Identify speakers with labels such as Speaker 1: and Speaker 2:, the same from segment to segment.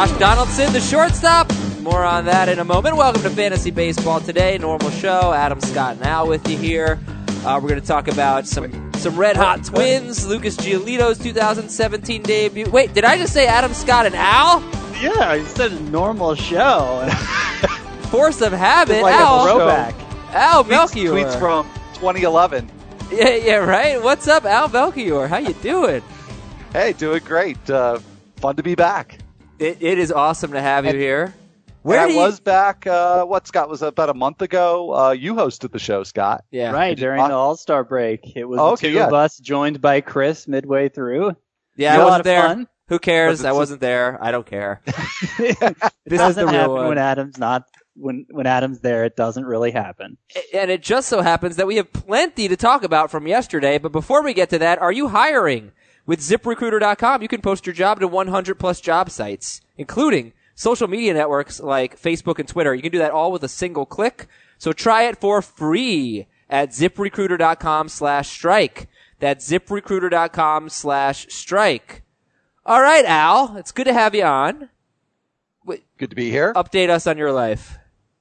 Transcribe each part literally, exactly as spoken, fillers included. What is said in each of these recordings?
Speaker 1: Josh Donaldson, the shortstop. More on that in a moment. Welcome to Fantasy Baseball today. Normal show. Adam, Scott, and Al with you here. Uh, we're going to talk about some some red hot twins. Lucas Giolito's two thousand seventeen debut. Wait, did I just say Adam, Scott, and Al?
Speaker 2: Yeah, you said a normal show.
Speaker 1: Force of habit.
Speaker 2: Like
Speaker 1: Al.
Speaker 2: a throwback.
Speaker 1: Al
Speaker 3: Tweets,
Speaker 1: Melchior.
Speaker 3: tweets from twenty eleven.
Speaker 1: Yeah, yeah, right. What's up, Al Melchior? How you doing?
Speaker 3: Hey, doing great. Uh, fun to be back.
Speaker 1: It, it is awesome to have you
Speaker 3: and,
Speaker 1: here.
Speaker 3: Where I
Speaker 1: you...
Speaker 3: was back, uh, what, Scott, was about a month ago. Uh, you hosted the show, Scott.
Speaker 1: Yeah.
Speaker 2: Right, during
Speaker 3: uh,
Speaker 2: the All-Star break. It was
Speaker 3: oh,
Speaker 2: the
Speaker 3: okay,
Speaker 2: two
Speaker 3: yeah.
Speaker 2: of us joined by Chris midway through.
Speaker 1: Yeah,
Speaker 2: I
Speaker 1: I
Speaker 2: wasn't
Speaker 1: wasn't there.
Speaker 2: Fun.
Speaker 1: Who cares?
Speaker 3: But
Speaker 1: I
Speaker 3: it's
Speaker 1: wasn't there. I don't care.
Speaker 2: It
Speaker 1: This is
Speaker 2: doesn't
Speaker 1: the real
Speaker 2: happen
Speaker 1: one.
Speaker 2: when Adam's not when when Adam's there. It doesn't really happen.
Speaker 1: And it just so happens that we have plenty to talk about from yesterday. But before we get to that, are you hiring? With zip recruiter dot com, you can post your job to one hundred plus job sites, including social media networks like Facebook and Twitter. You can do that all with a single click. So try it for free at zip recruiter dot com slash strike. That's zip recruiter dot com slash strike. All right, Al, it's good to have you on.
Speaker 3: Good to be here.
Speaker 1: Update us on your life.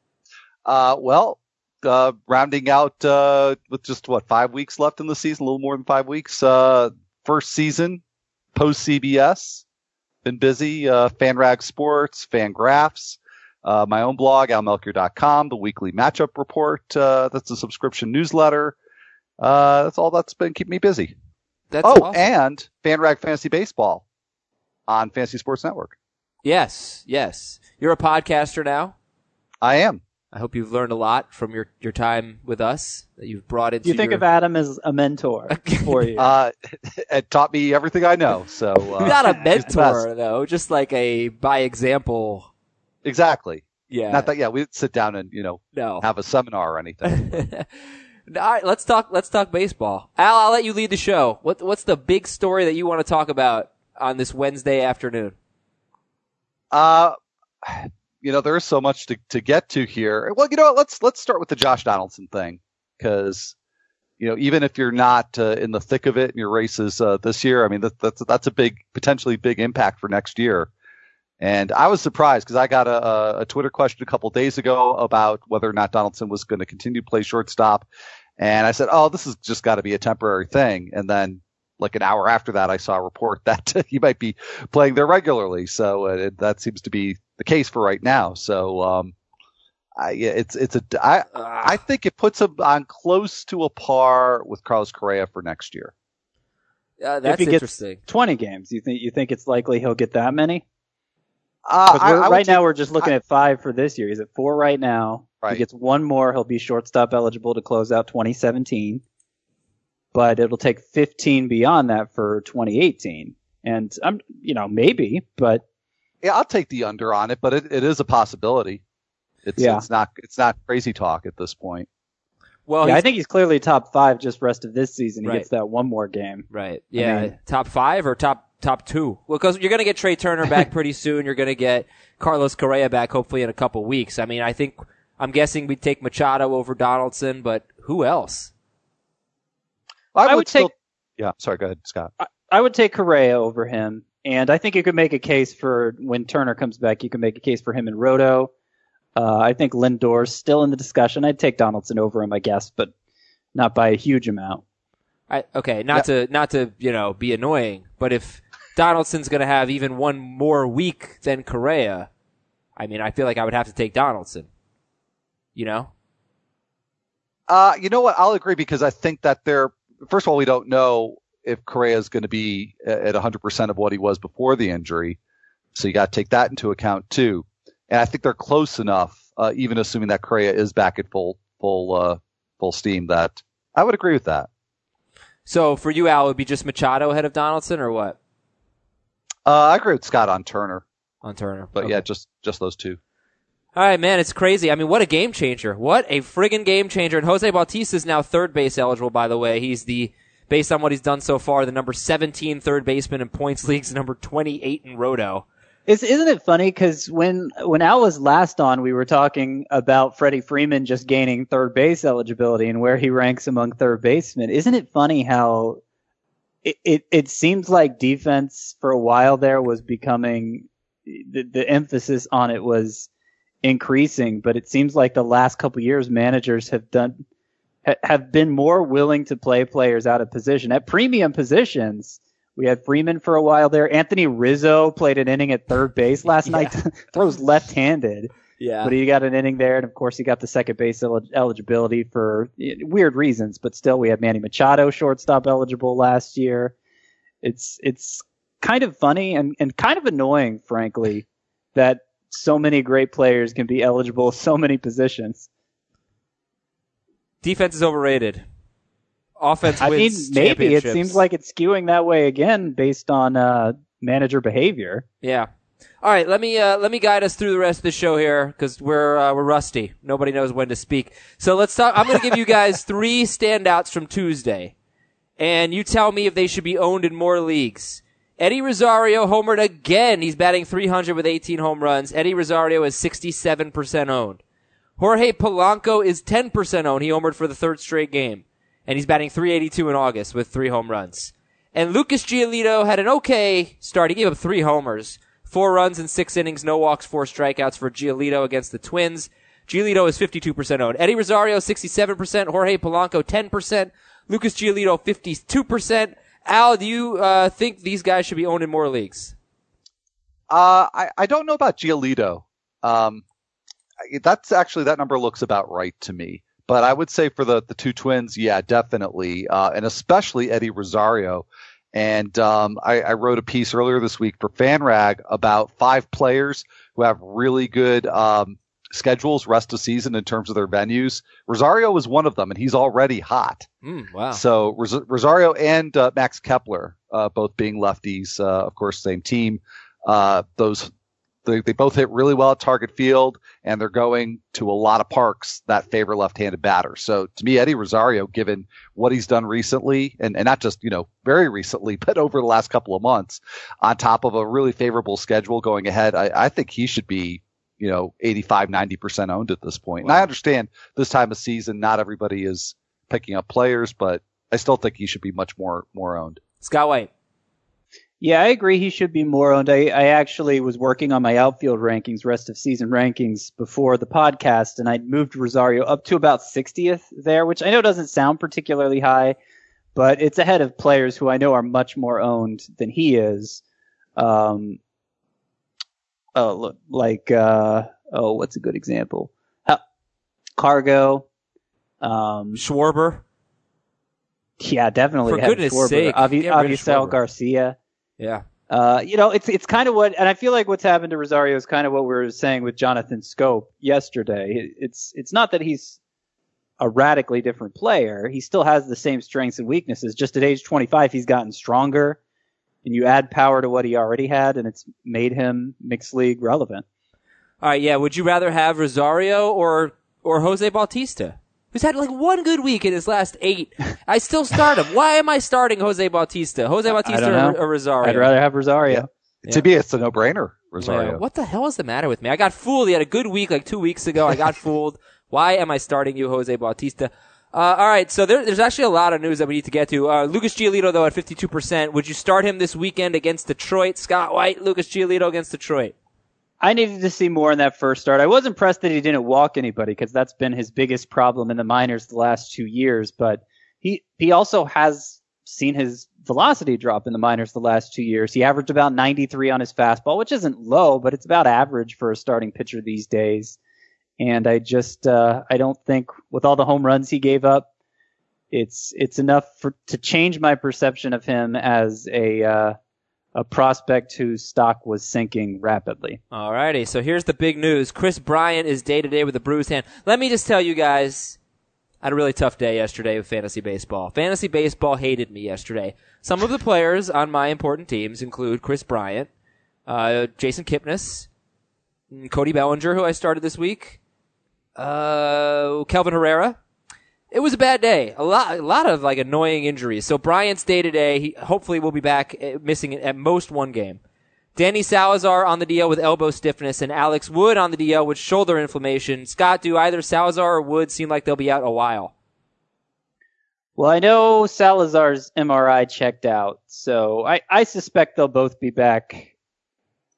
Speaker 3: Uh, well, uh, rounding out uh, with just, what, five weeks left in the season, a little more than five weeks. Uh, first season, post-C B S. Been busy. Uh, FanRag Sports, FanGraphs, uh, my own blog, al melchior dot com, the weekly matchup report. Uh, that's a subscription newsletter. Uh, that's all that's been keeping me busy.
Speaker 1: That's
Speaker 3: oh,
Speaker 1: awesome.
Speaker 3: and FanRag Fantasy Baseball on Fantasy Sports Network.
Speaker 1: Yes, yes. You're a podcaster now.
Speaker 3: I am.
Speaker 1: I hope you've learned a lot from your, your time with us that you've brought into
Speaker 2: You think
Speaker 1: your...
Speaker 2: of Adam as a mentor for you.
Speaker 3: Uh, it taught me everything I know. So uh,
Speaker 1: Not a
Speaker 3: he's the
Speaker 1: mentor,
Speaker 3: best.
Speaker 1: though. Just like a by example.
Speaker 3: Exactly.
Speaker 1: Yeah.
Speaker 3: Not that. Yeah, we didn't sit down and you know
Speaker 1: No.
Speaker 3: have a seminar or anything.
Speaker 1: All right, let's talk. Let's talk baseball. Al, I'll let you lead the show. What What's the big story that you want to talk about on this Wednesday afternoon?
Speaker 3: uh, you know, there's so much to to get to here. Well, you know what? Let's let's start with the Josh Donaldson thing because you know even if you're not uh, in the thick of it in your races uh, this year, I mean that, that's that's a big potentially big impact for next year. And I was surprised because I got a, a Twitter question a couple days ago about whether or not Donaldson was going to continue to play shortstop. And I said, oh, this has just got to be a temporary thing. And then like an hour after that, I saw a report that he might be playing there regularly. So uh, it, that seems to be the case for right now. So um, I, yeah, it's it's a I, I think it puts him on close to a par with Carlos Correa for next year.
Speaker 1: Uh, that's
Speaker 2: if he
Speaker 1: interesting.
Speaker 2: gets twenty games, you think you think it's likely he'll get that many?
Speaker 3: Uh, I,
Speaker 2: we're,
Speaker 3: I
Speaker 2: right
Speaker 3: say,
Speaker 2: now, we're just looking
Speaker 3: I,
Speaker 2: at five for this year. He's at four right now.
Speaker 3: Right.
Speaker 2: If he gets one more, he'll be shortstop eligible to close out twenty seventeen. But it'll take fifteen beyond that for twenty eighteen. And I'm, you know, maybe, but
Speaker 3: yeah, I'll take the under on it, but it, it is a possibility. It's
Speaker 2: Yeah.
Speaker 3: it's not it's not crazy talk at this point.
Speaker 1: Well,
Speaker 2: yeah,
Speaker 1: he's-
Speaker 2: I think he's clearly top five just rest of this season. He
Speaker 1: Right.
Speaker 2: gets that one more game.
Speaker 1: right. Yeah,
Speaker 2: mean-
Speaker 1: top five or top top two. Well, because you're going to get Trey Turner back pretty soon. You're going to get Carlos Correa back hopefully in a couple weeks. I mean, I think I'm guessing we'd take Machado over Donaldson, but who else?
Speaker 3: I,
Speaker 2: I
Speaker 3: would,
Speaker 2: would
Speaker 3: still,
Speaker 2: take-
Speaker 3: Yeah, sorry. Go ahead, Scott.
Speaker 2: I, I would take Correa over him. And I think you could make a case for when Turner comes back, you can make a case for him and Roto. Uh, I think Lindor's still in the discussion. I'd take Donaldson over him, I guess, but not by a huge amount.
Speaker 1: I, okay, not to not to you know be annoying, but if Donaldson's going to have even one more week than Correa, I mean, I feel like I would have to take Donaldson. You know?
Speaker 3: Uh, you know what? I'll agree because I think that they're, first of all, we don't know if Correa is going to be at one hundred percent of what he was before the injury. So you got to take that into account too. And I think they're close enough, uh, even assuming that Correa is back at full, full, uh, full steam, that I would agree with that.
Speaker 1: So for you, Al, it would be just Machado ahead of Donaldson or what?
Speaker 3: Uh, I agree with Scott on Turner,
Speaker 1: On Turner.
Speaker 3: but
Speaker 1: Okay.
Speaker 3: yeah, just, just those two.
Speaker 1: All right, man, it's crazy. I mean, what a game changer. What a friggin' game changer. And Jose Bautista is now third base eligible, by the way. He's the, based on what he's done so far, the number seventeen third baseman in points leagues, number twenty-eight in Roto.
Speaker 2: It's, isn't it funny? Because when when Al was last on, we were talking about Freddie Freeman just gaining third base eligibility and where he ranks among third basemen. Isn't it funny how it, it, it seems like defense for a while there was becoming the, the emphasis on it was increasing, but it seems like the last couple of years managers have done ha, have been more willing to play players out of position at premium positions. We had Freeman for a while there. Anthony Rizzo played an inning at third base last yeah. night. Throws left-handed.
Speaker 1: Yeah.
Speaker 2: But he got an inning there, and of course he got the second base el- eligibility for weird reasons. But still, we had Manny Machado shortstop eligible last year. It's it's kind of funny and, and kind of annoying, frankly, that so many great players can be eligible so many positions.
Speaker 1: Defense is overrated. Offense
Speaker 2: I
Speaker 1: wins
Speaker 2: mean, maybe it
Speaker 1: championships.
Speaker 2: seems like it's skewing that way again based on uh, manager behavior.
Speaker 1: Yeah. All right, let me uh, let me guide us through the rest of the show here because we're uh, we're rusty. Nobody knows when to speak. So let's talk. I'm going to give you guys three standouts from Tuesday, and you tell me if they should be owned in more leagues. Eddie Rosario homered again. He's batting three hundred with eighteen home runs. Eddie Rosario is sixty-seven percent owned. Jorge Polanco is ten percent owned. He homered for the third straight game, and he's batting three eighty-two in August with three home runs. And Lucas Giolito had an okay start. He gave up three homers. Four runs in six innings, no walks, four strikeouts for Giolito against the Twins. Giolito is fifty-two percent owned. Eddie Rosario, sixty-seven percent. Jorge Polanco, ten percent. Lucas Giolito, fifty-two percent. Al, do you uh, think these guys should be owned in more leagues?
Speaker 3: Uh, I, I don't know about Giolito. Um, that's actually, that number looks about right to me. But I would say for the, the two Twins, yeah, definitely. Uh, and especially Eddie Rosario. And um, I, I wrote a piece earlier this week for FanRag about five players who have really good um, schedules rest of season in terms of their venues. Rosario was one of them, and he's already hot.
Speaker 1: Mm, wow.
Speaker 3: So Ros- Rosario and uh, Max Kepler, uh, both being lefties, uh, of course, same team. Uh, those they, they both hit really well at Target Field, and they're going to a lot of parks that favor left-handed batters. So to me, Eddie Rosario, given what he's done recently, and, and not just, you know, very recently, but over the last couple of months, on top of a really favorable schedule going ahead, I, I think he should be, you know, eighty-five, ninety percent owned at this point. Wow. And I understand this time of season, not everybody is picking up players, but I still think he should be much more, more owned.
Speaker 1: Scott White.
Speaker 2: Yeah, I agree. He should be more owned. I, I actually was working on my outfield rankings, rest of season rankings before the podcast, and I moved Rosario up to about sixtieth there, which I know doesn't sound particularly high, but it's ahead of players who I know are much more owned than he is. Um, oh, look, like, uh, oh, what's a good example? Uh, Cargo. Um,
Speaker 1: Schwarber.
Speaker 2: Yeah, definitely.
Speaker 1: For goodness
Speaker 2: Schwarber.
Speaker 1: sake.
Speaker 2: Avi, Avisail Garcia.
Speaker 1: Yeah.
Speaker 2: Uh, you know, it's it's kind of what, and I feel like what's happened to Rosario is kind of what we were saying with Jonathan Scope yesterday. It's it's not that he's a radically different player. He still has the same strengths and weaknesses. Just at age twenty-five, he's gotten stronger, and you add power to what he already had, and it's made him mixed league relevant.
Speaker 1: All right, yeah. Would you rather have Rosario or or Jose Bautista, who's had like one good week in his last eight? I still start him. Why am I starting Jose Bautista? Jose Bautista or, or Rosario?
Speaker 2: I'd rather have Rosario.
Speaker 3: Yeah. Yeah. To me, it's a no-brainer, Rosario.
Speaker 1: Yeah. What the hell is the matter with me? I got fooled. He had a good week like two weeks ago. I got fooled. Why am I starting you, Jose Bautista? Uh, all right, so there, there's actually a lot of news that we need to get to. Uh, Lucas Giolito, though, at fifty-two percent. Would you start him this weekend against Detroit? Scott White, Lucas Giolito against Detroit.
Speaker 2: I needed to see more in that first start. I was impressed that he didn't walk anybody because that's been his biggest problem in the minors the last two years. But he he also has seen his velocity drop in the minors the last two years. He averaged about ninety-three on his fastball, which isn't low, but it's about average for a starting pitcher these days. And I just uh, I don't think with all the home runs he gave up, it's it's enough for to change my perception of him as a uh, a prospect whose stock was sinking rapidly.
Speaker 1: All righty, so here's the big news. Chris Bryant is day-to-day with a bruised hand. Let me just tell you guys, I had a really tough day yesterday with fantasy baseball. Fantasy baseball hated me yesterday. Some of the players on my important teams include Chris Bryant, uh, Jason Kipnis, Cody Bellinger, who I started this week, uh, Kelvin Herrera. It was a bad day. A lot, a lot of like annoying injuries. So Bryant's day to day. He hopefully will be back, uh, missing at most one game. Danny Salazar on the D L with elbow stiffness, and Alex Wood on the D L with shoulder inflammation. Scott, do either Salazar or Wood seem like they'll be out a while?
Speaker 2: Well, I know Salazar's M R I checked out, so I, I suspect they'll both be back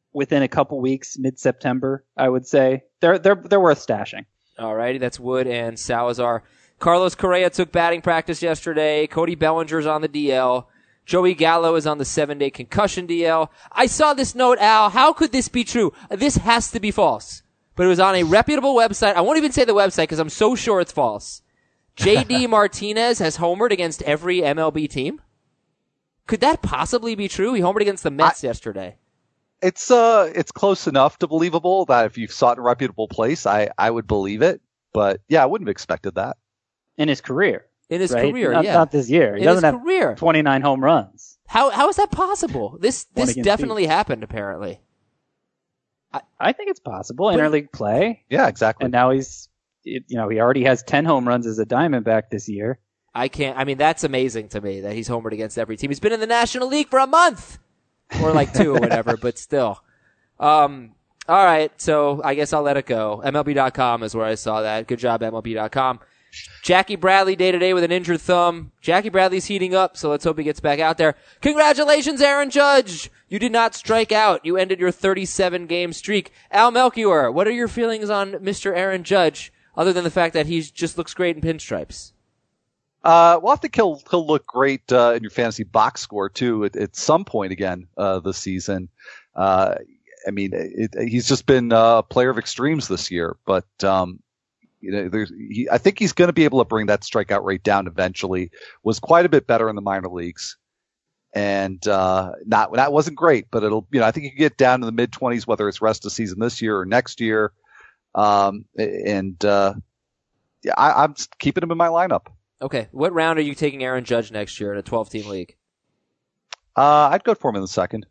Speaker 2: within a couple weeks, mid-September, I would say. They're they're they're worth stashing.
Speaker 1: All righty, that's Wood and Salazar. Carlos Correa took batting practice yesterday. Cody Bellinger's on the D L. Joey Gallo is on the seven-day concussion D L. I saw this note, Al. How could this be true? This has to be false. But it was on a reputable website. I won't even say the website because I'm so sure it's false. J D Martinez has homered against every M L B team? Could that possibly be true? He homered against the Mets I, yesterday.
Speaker 3: It's uh, it's close enough to believable that if you saw it in a reputable place, I, I would believe it. But yeah, I wouldn't have expected that.
Speaker 2: In his career.
Speaker 1: In his
Speaker 2: right?
Speaker 1: career,
Speaker 2: not,
Speaker 1: yeah.
Speaker 2: Not this year. He
Speaker 1: in
Speaker 2: doesn't
Speaker 1: his
Speaker 2: have
Speaker 1: career.
Speaker 2: twenty-nine home runs.
Speaker 1: How How is that possible? This this definitely
Speaker 2: Pete.
Speaker 1: happened, apparently.
Speaker 2: I, I think it's possible. Interleague play.
Speaker 3: Yeah, exactly.
Speaker 2: And now he's, you know, he already has ten home runs as a Diamondback this year.
Speaker 1: I can't, I mean, that's amazing to me that he's homered against every team. He's been in the National League for a month! Or like two or whatever, but still. Um, all right, so I guess I'll let it go. M L B dot com is where I saw that. Good job, M L B dot com. Jackie Bradley day to day with an injured thumb. Jackie Bradley's heating up, so let's hope he gets back out there. Congratulations, Aaron Judge! You did not strike out. You ended your thirty-seven game streak. Al Melchior, what are your feelings on Mister Aaron Judge, other than the fact that he just looks great in pinstripes?
Speaker 3: Uh, well, I think he'll he'll look great uh, in your fantasy box score too at, at some point again uh, this season. Uh, I mean, it, it, he's just been a player of extremes this year, but um, you know, there's he, I think he's going to be able to bring that strikeout rate down eventually. Was quite a bit better in the minor leagues, and uh, not that wasn't great, but it'll you know I think he can get down to the mid twenties whether it's rest of season this year or next year, um, and uh, yeah, I, I'm keeping him in my lineup.
Speaker 1: Okay. What round are you taking Aaron Judge next year in a twelve-team league?
Speaker 3: Uh, I'd go for him in the second.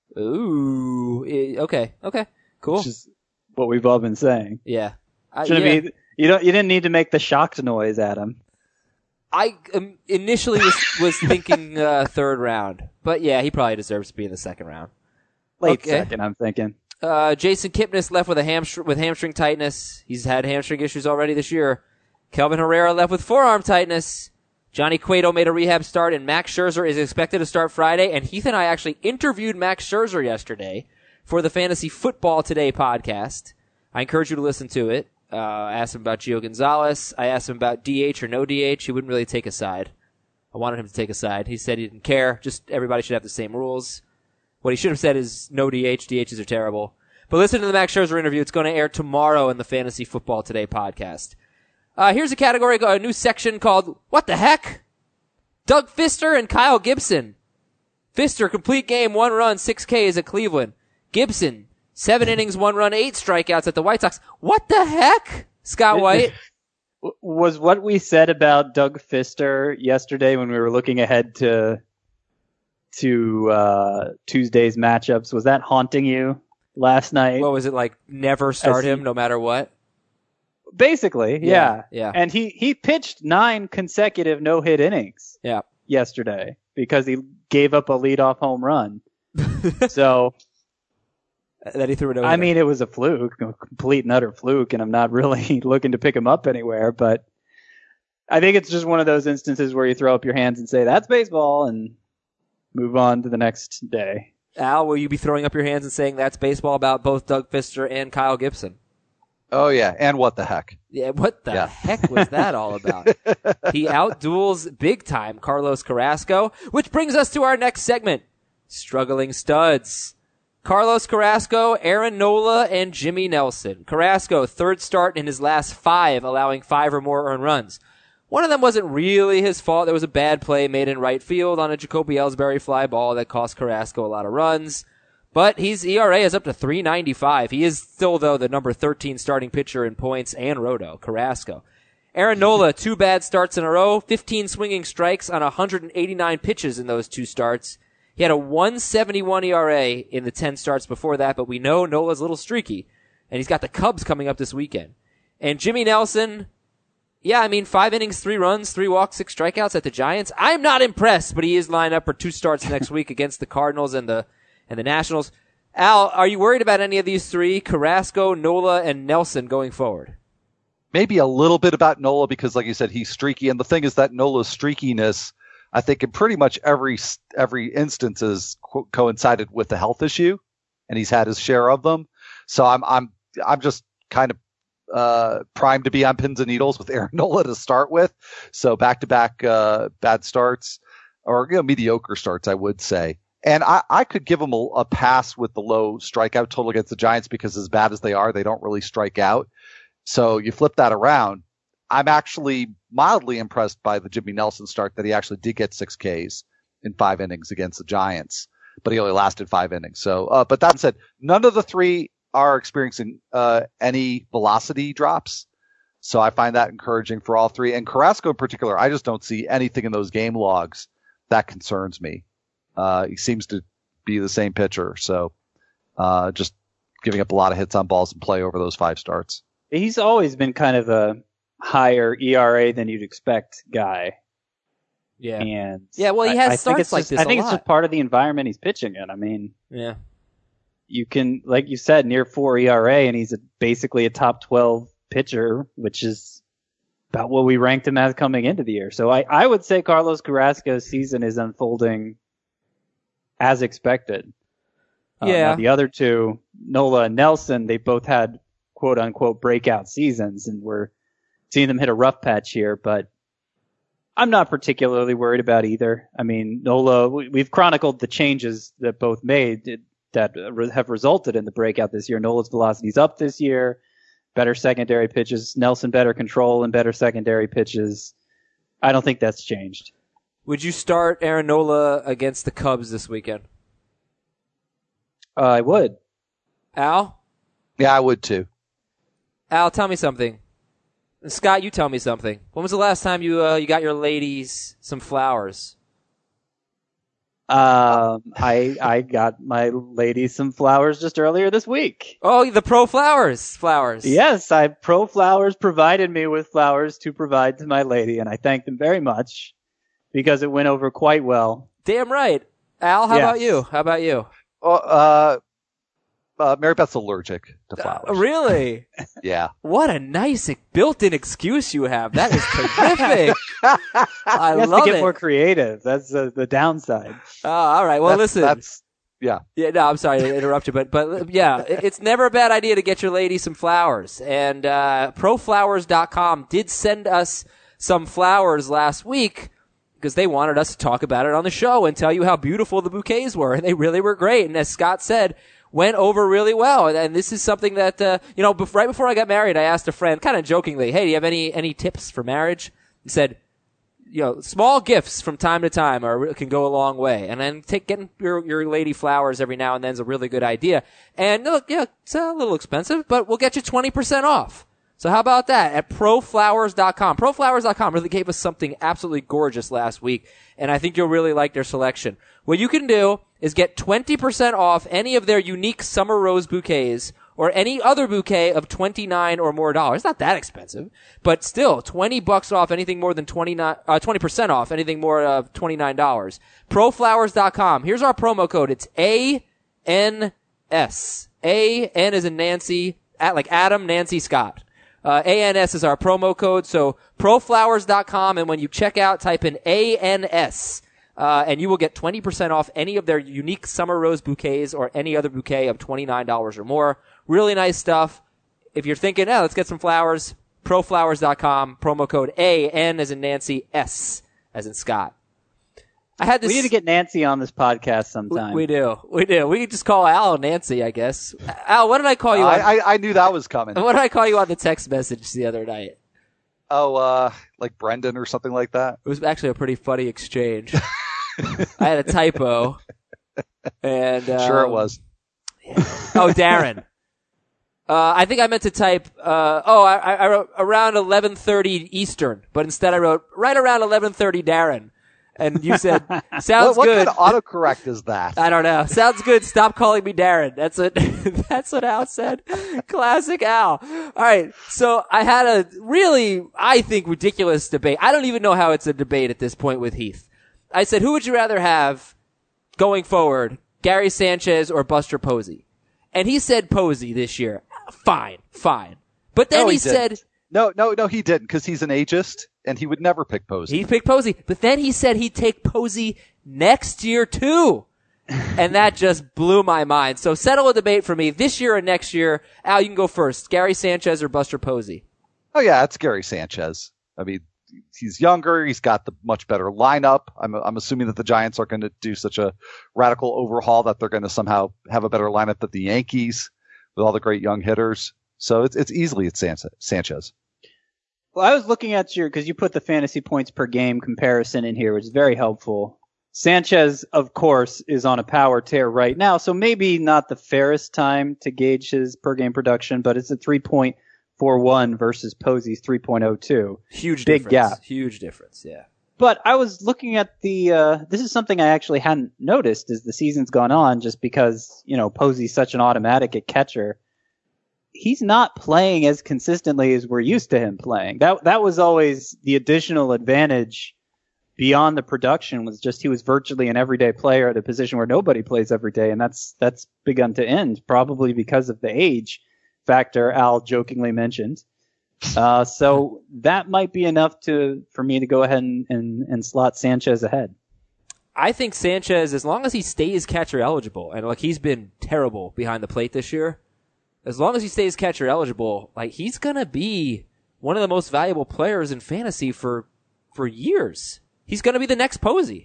Speaker 1: Ooh. Okay. Okay. Cool.
Speaker 2: Which is what we've all been saying.
Speaker 1: Yeah. I,
Speaker 2: Shouldn't
Speaker 1: yeah.
Speaker 2: be. You don't. You didn't need to make the shocked noise, Adam.
Speaker 1: I um, initially was was thinking uh, third round, but yeah, he probably deserves to be in the second round.
Speaker 2: Late
Speaker 1: okay.
Speaker 2: second, I'm thinking.
Speaker 1: Uh, Jason Kipnis left with a hamstring with hamstring tightness. He's had hamstring issues already this year. Kelvin Herrera left with forearm tightness. Johnny Cueto made a rehab start, and Max Scherzer is expected to start Friday. And Heath and I actually interviewed Max Scherzer yesterday for the Fantasy Football Today podcast. I encourage you to listen to it. Uh, I asked him about Gio Gonzalez. I asked him about D H or no D H. He wouldn't really take a side. I wanted him to take a side. He said he didn't care. Just everybody should have the same rules. What he should have said is no D H. D Hs are terrible. But listen to the Max Scherzer interview. It's going to air tomorrow in the Fantasy Football Today podcast. Uh, here's a category, a new section called What the Heck? Doug Fister and Kyle Gibson. Fister, complete game, one run, six Ks at Cleveland. Gibson, seven innings, one run, eight strikeouts at the White Sox. What the heck, Scott White?
Speaker 2: Was what we said about Doug Fister yesterday when we were looking ahead to to uh, Tuesday's matchups, was that haunting you last night?
Speaker 1: What was it like? Never start him, no matter what?
Speaker 2: Basically, yeah.
Speaker 1: yeah. Yeah.
Speaker 2: And he, he pitched nine consecutive no-hit innings
Speaker 1: yeah.
Speaker 2: yesterday because he gave up a leadoff home run. So,
Speaker 1: that he threw it over.
Speaker 2: I mean, it was a fluke, a complete and utter fluke, and I'm not really looking to pick him up anywhere, but I think it's just one of those instances where you throw up your hands and say, that's baseball, and move on to the next day.
Speaker 1: Al, will you be throwing up your hands and saying that's baseball about both Doug Fister and Kyle Gibson?
Speaker 3: Oh, yeah. And what the heck?
Speaker 1: Yeah, what the
Speaker 3: yeah.
Speaker 1: heck was that all about? He outduels big time Carlos Carrasco, which brings us to our next segment, Struggling Studs. Carlos Carrasco, Aaron Nola, and Jimmy Nelson. Carrasco, third start in his last five, allowing five or more earned runs. One of them wasn't really his fault. There was a bad play made in right field on a Jacoby Ellsbury fly ball that cost Carrasco a lot of runs. But his E R A is up to three ninety-five. He is still, though, the number thirteen starting pitcher in points and roto, Carrasco. Aaron Nola, two bad starts in a row, fifteen swinging strikes on one hundred eighty-nine pitches in those two starts. He had a one seventy-one E R A in the ten starts before that, but we know Nola's a little streaky, and he's got the Cubs coming up this weekend. And Jimmy Nelson, yeah, I mean, five innings, three runs, three walks, six strikeouts at the Giants. I'm not impressed, but he is lined up for two starts next week against the Cardinals and the and the Nationals. Al, are you worried about any of these three, Carrasco, Nola, and Nelson, going forward?
Speaker 3: Maybe a little bit about Nola because, like you said, he's streaky. And the thing is that Nola's streakiness, I think, in pretty much every every instance is co- coincided with the health issue. and he's had his share of them. So I'm I'm I'm just kind of uh, primed to be on pins and needles with Aaron Nola to start with. So back to back uh bad starts, or you know, mediocre starts, I would say. And I, I could give him a, a pass with the low strikeout total against the Giants because as bad as they are, they don't really strike out. So you flip that around. I'm actually mildly impressed by the Jimmy Nelson start that he actually did get six Ks in five innings against the Giants, but he only lasted five innings. So, uh, but that said, none of the three are experiencing uh, any velocity drops. So I find that encouraging for all three. And Carrasco in particular, I just don't see anything in those game logs that concerns me. Uh, he seems to be the same pitcher. So uh, just giving up a lot of hits on balls in play over those five starts.
Speaker 2: He's always been kind of a higher E R A than you'd expect guy.
Speaker 1: Yeah.
Speaker 2: And
Speaker 1: yeah, well, he has
Speaker 2: I, I
Speaker 1: starts
Speaker 2: think it's
Speaker 1: like
Speaker 2: just,
Speaker 1: this
Speaker 2: I think
Speaker 1: a
Speaker 2: it's
Speaker 1: lot.
Speaker 2: just part of the environment he's pitching in. I mean,
Speaker 1: yeah.
Speaker 2: You can, like you said, near four E R A, and he's a, basically a top twelve pitcher, which is about what we ranked him as coming into the year. So I, I would say Carlos Carrasco's season is unfolding as expected. Uh,
Speaker 1: Yeah.
Speaker 2: now the other two, Nola and Nelson, they both had quote unquote breakout seasons, and we're seeing them hit a rough patch here, but I'm not particularly worried about either. I mean, Nola, we, we've chronicled the changes that both made that have resulted in the breakout this year. Nola's velocity's up this year, better secondary pitches, Nelson better control and better secondary pitches. I don't think that's changed.
Speaker 1: Would you start Aaron Nola against the Cubs this weekend?
Speaker 2: Uh, I would.
Speaker 1: Al?
Speaker 3: Yeah, I would too.
Speaker 1: Al, tell me something. And Scott, you tell me something. When was the last time you uh, you got your ladies some flowers?
Speaker 2: Um, I I got my lady some flowers just earlier this week.
Speaker 1: Oh, the Pro Flowers flowers.
Speaker 2: Yes, I Pro Flowers provided me with flowers to provide to my lady, and I thank them very much because it went over quite well.
Speaker 1: Damn right. Al, how
Speaker 2: Yes.
Speaker 1: about you? How about you?
Speaker 3: Oh, uh, uh, Mary Beth's allergic to flowers.
Speaker 1: Uh, really?
Speaker 3: Yeah.
Speaker 1: What a nice built-in excuse you have. That is terrific. I
Speaker 2: You have
Speaker 1: love
Speaker 2: to get
Speaker 1: it.
Speaker 2: more creative. That's uh, the downside.
Speaker 1: Oh, all right. Well,
Speaker 3: That's-
Speaker 1: listen.
Speaker 3: That's, yeah.
Speaker 1: Yeah, no, I'm sorry to interrupt you, but but yeah, it- it's never a bad idea to get your lady some flowers. And uh, pro flowers dot com did send us some flowers last week because they wanted us to talk about it on the show and tell you how beautiful the bouquets were, and they really were great. And as Scott said, went over really well. And, and this is something that uh, you know, bef- right before I got married, I asked a friend, kind of jokingly, "Hey, do you have any any tips for marriage?" He said, you know, small gifts from time to time are can go a long way, and then take getting your your lady flowers every now and then is a really good idea. And look, yeah, it's a little expensive, but we'll get you twenty percent off. So how about that at pro flowers dot com? pro flowers dot com really gave us something absolutely gorgeous last week, and I think you'll really like their selection. What you can do is get twenty percent off any of their unique summer rose bouquets or any other bouquet of twenty-nine or more dollars. It's not that expensive, but still twenty bucks off anything more than twenty-nine, uh, twenty percent off anything more of twenty-nine dollars. pro flowers dot com. Here's our promo code. It's A N S. A N is in Nancy, at like Adam, Nancy, Scott. Uh, A N S is our promo code. So pro flowers dot com, and when you check out, type in A N S. Uh, and you will get twenty percent off any of their unique summer rose bouquets or any other bouquet of twenty-nine dollars or more. Really nice stuff. If you're thinking, oh, let's get some flowers, pro flowers dot com, promo code A, N as in Nancy, S as in Scott. I had this.
Speaker 2: We need to get Nancy on this podcast sometime.
Speaker 1: We, we do. We do. We could just call Al Nancy, I guess. Al, what did I call you on?
Speaker 3: I, I, I knew that was coming.
Speaker 1: What did I call you on the text message the other night?
Speaker 3: Oh, uh, like Brendan or something like that.
Speaker 1: It was actually a pretty funny exchange. I had a typo. And, um,
Speaker 3: Sure it was.
Speaker 1: Yeah. Oh, Darren. Uh, I think I meant to type, uh, oh, I, I wrote around eleven thirty Eastern, but instead I wrote right around eleven thirty Darren. And you said, sounds
Speaker 3: What, what
Speaker 1: good.
Speaker 3: kind of autocorrect is that?
Speaker 1: I don't know. Sounds good. Stop calling me Darren. That's what, that's what Al said. Classic Al. All right. So I had a really, I think, ridiculous debate. I don't even know how it's a debate at this point with Heath. I said, who would you rather have going forward, Gary Sanchez or Buster Posey? And he said Posey this year. Fine, fine. But then
Speaker 3: No,
Speaker 1: he,
Speaker 3: he
Speaker 1: said,
Speaker 3: didn't. No, no, no, he didn't, because he's an ageist, and he would never pick Posey.
Speaker 1: he picked Posey. But then he said he'd take Posey next year too. And that just blew my mind. So settle a debate for me this year and next year. Al, you can go first. Gary Sanchez or Buster Posey?
Speaker 3: Oh yeah, it's Gary Sanchez. I mean, he's younger. He's got the much better lineup. I'm I'm assuming that the Giants are going to do such a radical overhaul that they're going to somehow have a better lineup than the Yankees with all the great young hitters. So it's it's easily it's Sanchez.
Speaker 2: Well, I was looking at your, because you put the fantasy points per game comparison in here, which is very helpful. Sanchez, of course, is on a power tear right now, so maybe not the fairest time to gauge his per game production, but it's a three point four one versus Posey's three point oh two.
Speaker 1: Huge
Speaker 2: Big
Speaker 1: difference.
Speaker 2: gap.
Speaker 1: Huge difference, yeah.
Speaker 2: But I was looking at the, uh, this is something I actually hadn't noticed as the season's gone on, just because, you know, Posey's such an automatic at catcher. He's not playing as consistently as we're used to him playing. That that was always the additional advantage beyond the production, was just he was virtually an everyday player at a position where nobody plays every day, and that's that's begun to end, probably because of the age factor Al jokingly mentioned. Uh, so that might be enough to for me to go ahead and, and, and slot Sanchez ahead.
Speaker 1: I think Sanchez, as long as he stays catcher eligible, and like he's been terrible behind the plate this year, as long as he stays catcher eligible, like he's gonna be one of the most valuable players in fantasy for for years. He's gonna be the next Posey.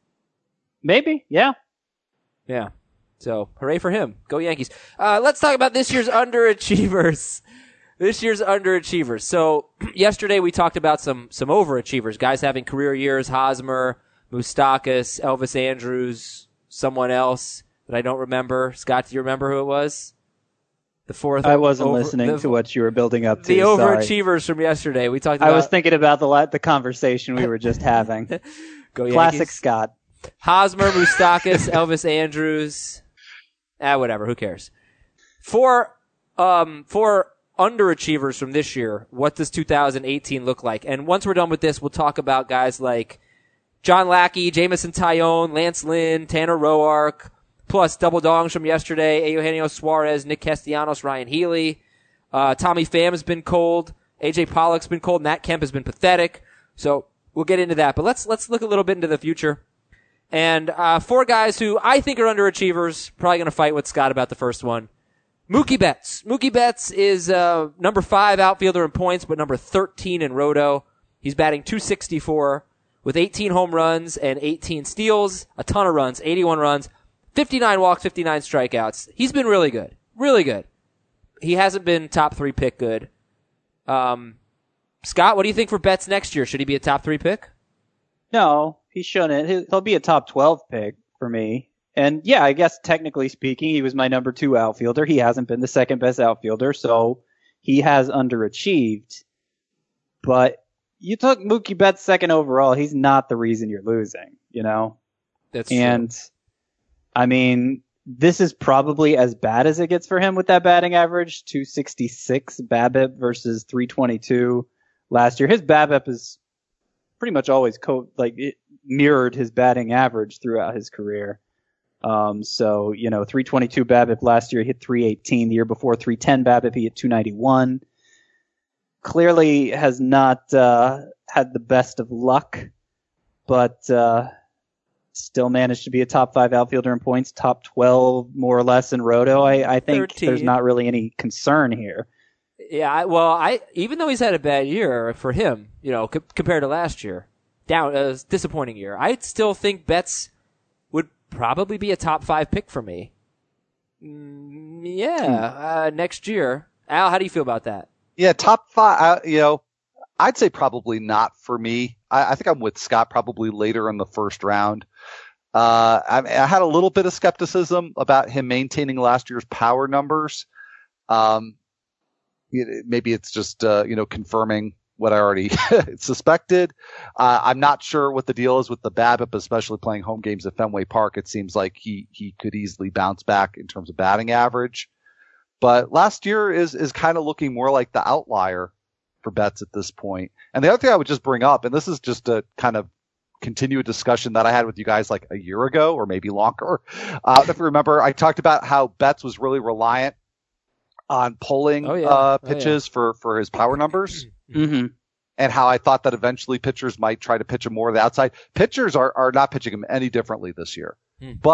Speaker 2: Maybe, yeah.
Speaker 1: Yeah. So hooray for him. Go Yankees. Uh, let's talk about this year's underachievers. This year's underachievers. So yesterday we talked about some some overachievers, guys having career years: Hosmer, Moustakas, Elvis Andrus, someone else that I don't remember. Scott, do you remember who it was? The fourth.
Speaker 2: I wasn't
Speaker 1: over,
Speaker 2: listening
Speaker 1: the,
Speaker 2: to what you were building up to.
Speaker 1: The
Speaker 2: sorry.
Speaker 1: overachievers from yesterday. We talked about.
Speaker 2: I was thinking about the the conversation we were just having.
Speaker 1: Go Yankees.
Speaker 2: Classic Scott.
Speaker 1: Hosmer, Moustakas, Elvis Andrus. Ah, whatever. Who cares? For um for underachievers from this year, what does two thousand eighteen look like? And once we're done with this, we'll talk about guys like John Lackey, Jameson Taillon, Lance Lynn, Tanner Roark, plus double dongs from yesterday: Eugenio Suarez, Nick Castellanos, Ryan Healy. Uh, Tommy Pham's been cold. A J Pollock's been cold. Matt Kemp has been pathetic. So we'll get into that. But let's let's look a little bit into the future. And uh, four guys who I think are underachievers, probably going to fight with Scott about the first one. Mookie Betts. Mookie Betts is uh, number five outfielder in points, but number thirteen in roto. He's batting two sixty-four with eighteen home runs and eighteen steals, a ton of runs, eighty-one runs, fifty-nine walks, fifty-nine strikeouts. He's been really good. Really good. He hasn't been top three pick good. Um, Scott, what do you think for Betts next year? Should he be a top three pick?
Speaker 2: No, he shouldn't. He'll be a top twelve pick for me. And yeah, I guess technically speaking, he was my number two outfielder. He hasn't been the second best outfielder, so he has underachieved. But you took Mookie Betts second overall. He's not the reason you're losing, you know?
Speaker 1: That's
Speaker 2: and
Speaker 1: true.
Speaker 2: I mean, this is probably as bad as it gets for him with that batting average. two sixty-six BABIP versus three twenty-two last year. His BABIP is pretty much always co- like it mirrored his batting average throughout his career. Um, so, you know, three twenty-two BABIP last year, he hit three eighteen. The year before, three ten BABIP, he hit two ninety-one. Clearly has not uh, had the best of luck, but uh, still managed to be a top five outfielder in points, top twelve more or less in roto. I, I think thirteen. There's not really any concern here.
Speaker 1: Yeah, well, I even though he's had a bad year for him, you know, c- compared to last year, down a uh, disappointing year, I still think Betts would probably be a top five pick for me. Mm, yeah, hmm. uh, next year. Al, how do you feel about that?
Speaker 3: Yeah, top five. Uh, you know, I'd say probably not for me. I, I think I'm with Scott. Probably later in the first round. Uh, I, I had a little bit of skepticism about him maintaining last year's power numbers. Um, maybe it's just uh, you know confirming what I already suspected. Uh, I'm not sure what the deal is with the BABIP, especially playing home games at Fenway Park. It seems like he he could easily bounce back in terms of batting average. But last year is is kind of looking more like the outlier for Betts at this point. And the other thing I would just bring up, and this is just a kind of continue a discussion that I had with you guys like a year ago or maybe longer. Uh, if you remember, I talked about how Betts was really reliant on pulling
Speaker 1: oh, yeah.
Speaker 3: uh, pitches
Speaker 1: oh, yeah.
Speaker 3: for, for his power numbers.
Speaker 2: Mm-hmm.
Speaker 3: And how I thought that eventually pitchers might try to pitch him more to the outside. Pitchers are, are not pitching him any differently this year.
Speaker 1: Hmm.
Speaker 3: But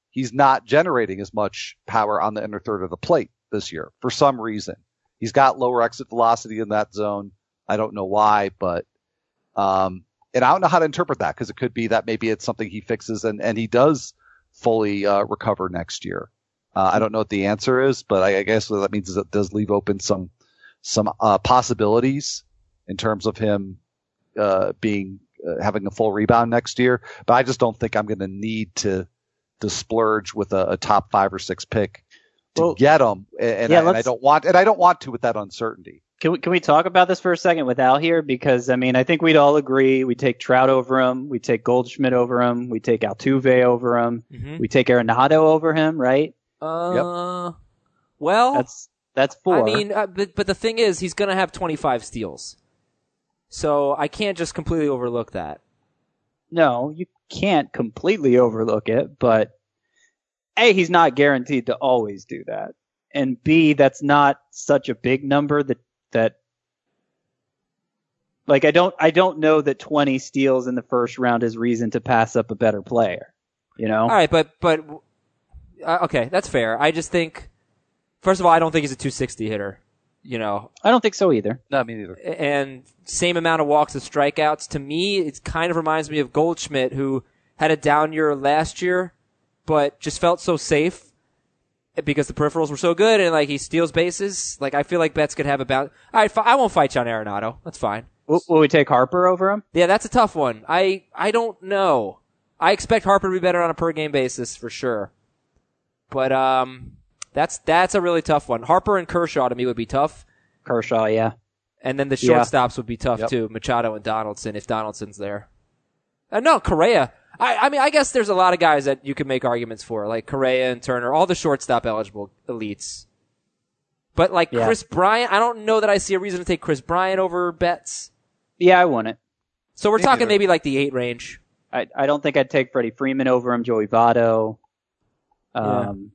Speaker 3: he's not generating as much power on the inner third of the plate this year for some reason. He's got lower exit velocity in that zone. I don't know why, but um, and I don't know how to interpret that because it could be that maybe it's something he fixes and, and he does fully uh, recover next year. Uh, I don't know what the answer is, but I, I guess what that means is it does leave open some some uh, possibilities in terms of him uh, being uh, having a full rebound next year. But I just don't think I'm going to need to to splurge with a, a top five or six pick to
Speaker 2: well,
Speaker 3: get him, and,
Speaker 2: yeah,
Speaker 3: I, and I don't want and I don't want to with that uncertainty.
Speaker 2: Can we can we talk about this for a second with Al here? Because I mean, I think we'd all agree we take Trout over him, we take Goldschmidt over him, we take Altuve over him,
Speaker 1: Mm-hmm.
Speaker 2: we take Arenado over him, right?
Speaker 1: Uh,
Speaker 3: Yep.
Speaker 1: well,
Speaker 2: That's that's four.
Speaker 1: I mean, uh, but but the thing is, he's going to have twenty-five steals, so I can't just completely overlook that.
Speaker 2: no, you can't completely overlook it, but A, he's not guaranteed to always do that, and B, that's not such a big number that that. Like I don't I don't know that twenty steals in the first round is reason to pass up a better player. You know.
Speaker 1: All right, but but uh, okay, that's fair. I just think, first of all, I don't think he's a two sixty hitter. You know,
Speaker 2: I don't think so either.
Speaker 3: No, me neither.
Speaker 1: and same amount of walks as strikeouts. To me, it kind of reminds me of Goldschmidt, who had a down year last year, but just felt so safe because the peripherals were so good, and like he steals bases. Like I feel like Betts could have a bounce. All right, I won't fight John Arenado. That's fine.
Speaker 2: Will, will we take Harper over him?
Speaker 1: Yeah, that's a tough one. I I don't know. I expect Harper to be better on a per game basis for sure, but um, that's that's a really tough one. Harper and Kershaw to me would be tough.
Speaker 2: Kershaw, yeah.
Speaker 1: And then the
Speaker 2: Yeah.
Speaker 1: shortstops would be tough
Speaker 3: Yep.
Speaker 1: too. Machado and Donaldson, if Donaldson's there. Uh, no, Correa. I, I mean, I guess there's a lot of guys that you can make arguments for, like Correa and Turner, all the shortstop eligible elites. But like
Speaker 2: Yeah.
Speaker 1: Chris Bryant, I don't know that I see a reason to take Chris Bryant over Betts.
Speaker 2: Yeah, I want it.
Speaker 1: So we're
Speaker 3: Me
Speaker 1: talking
Speaker 3: neither.
Speaker 1: maybe like the eight range.
Speaker 2: I I don't think I'd take Freddie Freeman over him, Joey Votto. Um,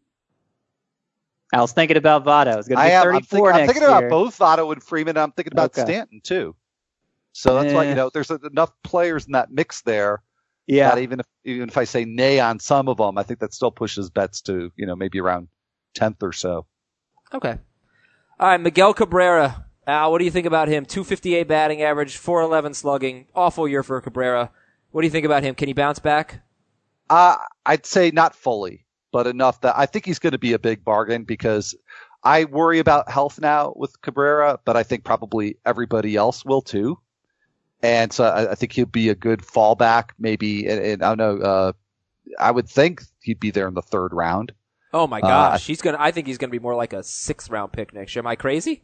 Speaker 2: I was thinking about Votto. It's going to
Speaker 3: I
Speaker 2: be
Speaker 3: am. I'm, think,
Speaker 2: thirty-four
Speaker 3: I'm
Speaker 2: next
Speaker 3: thinking
Speaker 2: year.
Speaker 3: about both Votto and Freeman. I'm thinking about
Speaker 2: Okay.
Speaker 3: Stanton too. So that's why
Speaker 2: Eh.
Speaker 3: you know there's enough players in that mix there.
Speaker 2: Yeah,
Speaker 3: That even if even if I say nay on some of them, I think that still pushes Betts to you know maybe around tenth or so.
Speaker 1: Okay. All right, Miguel Cabrera. Al, what do you think about him? two fifty-eight batting average, four eleven slugging. Awful year for Cabrera. What do you think about him? Can he bounce back?
Speaker 3: Uh, I'd say not fully, but enough that I think he's going to be a big bargain because I worry about health now with Cabrera, but I think probably everybody else will too. And so I, I think he'll be a good fallback, maybe. And, and I don't know. Uh, I would think he'd be there in the third round.
Speaker 1: Oh my
Speaker 3: Uh,
Speaker 1: gosh, he's gonna. I think he's gonna be more like a sixth round pick next year. Am I crazy?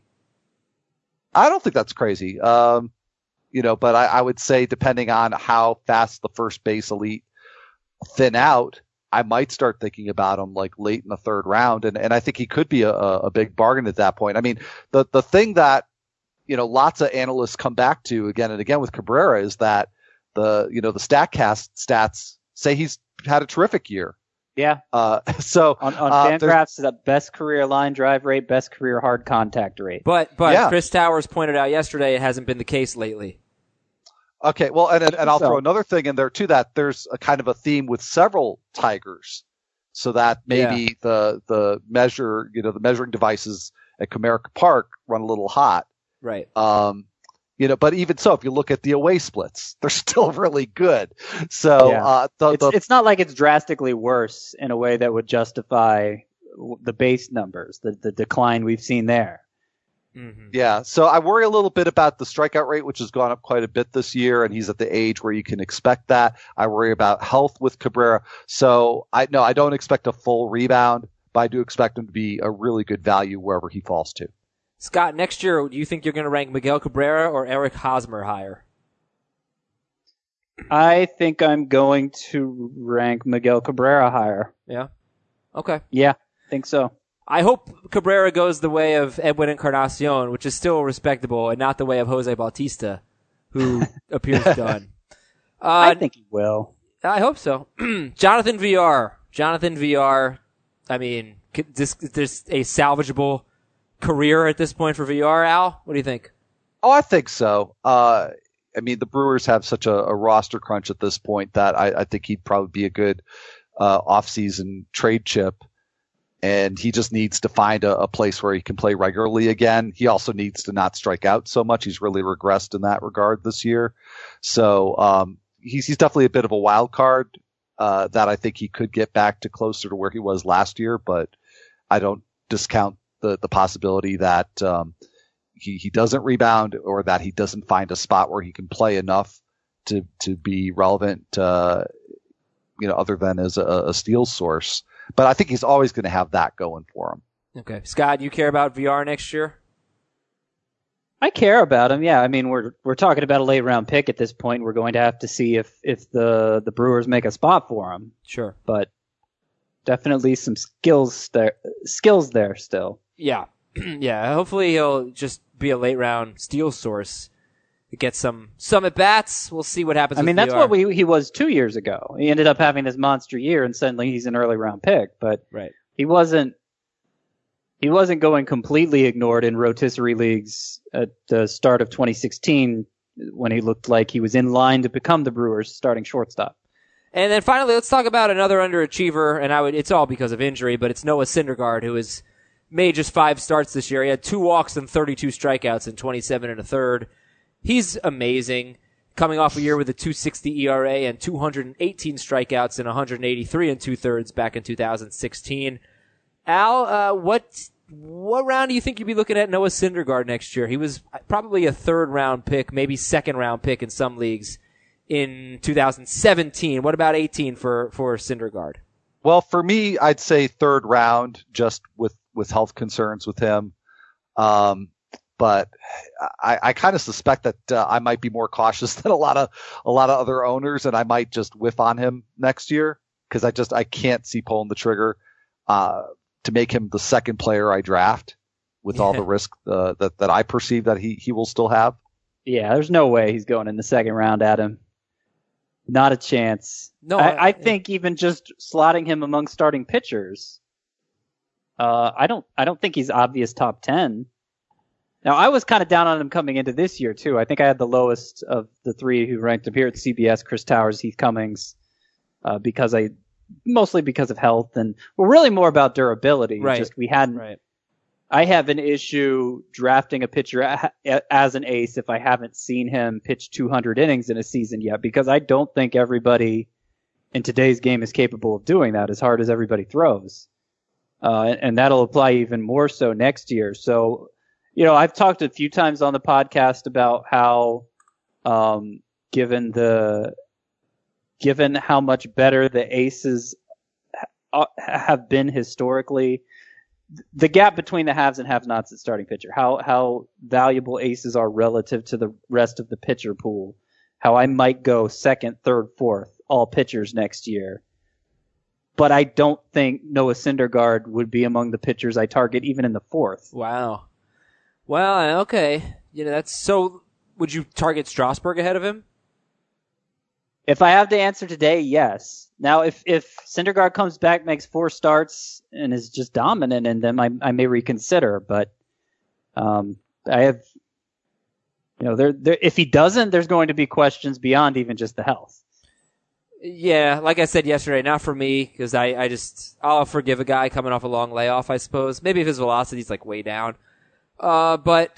Speaker 3: I don't think that's crazy. Um, you know, but I, I would say depending on how fast the first base elite thin out, I might start thinking about him like late in the third round. And, and I think he could be a, a big bargain at that point. I mean, the, the thing that, you know, lots of analysts come back to again and again with Cabrera is that the, you know, the StatCast stats say he's had a terrific year.
Speaker 2: yeah.
Speaker 3: Uh, so
Speaker 2: On, on
Speaker 3: uh,
Speaker 2: Fangraphs, the best career line drive rate, best career hard contact rate.
Speaker 1: But but
Speaker 3: Yeah.
Speaker 1: Chris Towers pointed out yesterday it hasn't been the case lately.
Speaker 3: Okay, well, and and, and I'll
Speaker 2: So-
Speaker 3: throw another thing in there too. That there's a kind of a theme with several Tigers, so that maybe the the measure, you know, the measuring devices at Comerica Park run a little hot.
Speaker 1: Right.
Speaker 3: Um, you know, but even so, if you look at the away splits, they're still really good. So
Speaker 2: Yeah.
Speaker 3: uh, the,
Speaker 2: It's,
Speaker 3: the
Speaker 2: it's not like it's drastically worse in a way that would justify w- the base numbers, the, the decline we've seen there.
Speaker 1: Mm-hmm.
Speaker 3: yeah, so I worry a little bit about the strikeout rate, which has gone up quite a bit this year, and he's at the age where you can expect that. I worry about health with Cabrera. So I no, I don't expect a full rebound, but I do expect him to be a really good value wherever he falls to.
Speaker 1: Scott, next year, do you think you're going to rank Miguel Cabrera or Eric Hosmer higher?
Speaker 2: I think I'm going to rank Miguel Cabrera higher.
Speaker 1: Yeah. Okay.
Speaker 2: Yeah, I think so.
Speaker 1: I hope Cabrera goes the way of Edwin Encarnacion, which is still respectable, and not the way of Jose Bautista, who appears done. Uh,
Speaker 2: I think he will.
Speaker 1: I hope so. Jonathan V R. Jonathan V R. I mean, could this, there's a salvageable career at this point for V R. Al, what do you think?
Speaker 3: Oh, I think so. Uh, I mean, the Brewers have such a, a roster crunch at this point that I, I think he'd probably be a good uh, off-season trade chip, and he just needs to find a, a place where he can play regularly again. He also needs to not strike out so much. He's really regressed in that regard this year. So um, he's, he's definitely a bit of a wild card uh, that I think he could get back to closer to where he was last year, but I don't discount the, the possibility that um, he, he doesn't rebound or that he doesn't find a spot where he can play enough to, to be relevant, uh, you know, other than as a, a steal source. But I think he's always going to have that going for him.
Speaker 1: Okay. Scott, you care about V R next year?
Speaker 2: I care about him. Yeah. I mean, we're, we're talking about a late round pick at this point. We're going to have to see if, if the, the Brewers make a spot for him.
Speaker 1: Sure.
Speaker 2: But definitely some skills there, skills there still.
Speaker 1: Yeah. Yeah. Hopefully he'll just be a late round steal source. Get some, some at bats. We'll see what happens.
Speaker 2: I
Speaker 1: with
Speaker 2: mean, that's
Speaker 1: V R.
Speaker 2: what we, he was two years ago. He ended up having this monster year and suddenly he's an early round pick, but
Speaker 1: right.
Speaker 2: he wasn't, he wasn't going completely ignored in rotisserie leagues at the start of twenty sixteen when he looked like he was in line to become the Brewers' starting shortstop.
Speaker 1: And then finally, let's talk about another underachiever, and I would, it's all because of injury, but it's Noah Syndergaard, who has made just five starts this year. He had two walks and thirty-two strikeouts in twenty-seven and a third. He's amazing, coming off a year with a two sixty E R A and two hundred eighteen strikeouts and one eighty-three and two thirds back in two thousand sixteen. Al, uh, what what round do you think you'd be looking at Noah Syndergaard next year? He was probably a third round pick, maybe second round pick in some leagues in two thousand seventeen. What about eighteen for, for Syndergaard?
Speaker 3: Well, for me, I'd say third round, just with, with health concerns with him. Um, but I, I kind of suspect that uh, I might be more cautious than a lot of a lot of other owners, and I might just whiff on him next year because I just I can't see pulling the trigger uh, to make him the second player I draft with all the risk uh, that that I perceive that he he will still have.
Speaker 2: Yeah, there's no way he's going in the second round, Adam. Not a chance.
Speaker 1: No,
Speaker 2: I,
Speaker 1: I,
Speaker 2: I think even just slotting him among starting pitchers, uh, I don't I don't think he's obvious top ten. Now, I was kind of down on him coming into this year, too. I think I had the lowest of the three who ranked him here at C B S, Chris Towers, Heath Cummings, uh, because I, mostly because of health and, well, really more about durability.
Speaker 1: Right.
Speaker 2: Just we hadn't,
Speaker 1: right.
Speaker 2: I have an issue drafting a pitcher a, a, as an ace if I haven't seen him pitch two hundred innings in a season yet, because I don't think everybody in today's game is capable of doing that as hard as everybody throws. Uh, and, and that'll apply even more so next year. So, you know, I've talked a few times on the podcast about how, um, given the, given how much better the aces ha- have been historically, the gap between the haves and have-nots at starting pitcher, how, how valuable aces are relative to the rest of the pitcher pool, how I might go second, third, fourth, all pitchers next year. But I don't think Noah Syndergaard would be among the pitchers I target even in the fourth.
Speaker 1: Wow. Well, okay. You know, that's so. Would you target Strasburg ahead of him?
Speaker 2: If I have to answer today, yes. Now, if if Syndergaard comes back, makes four starts, and is just dominant in them, I I may reconsider. But um, I have, you know, there there if he doesn't, there's going to be questions beyond even just the health.
Speaker 1: Yeah, like I said yesterday, not for me, because I I just I'll forgive a guy coming off a long layoff, I suppose. Maybe if his velocity's like way down. Uh, but,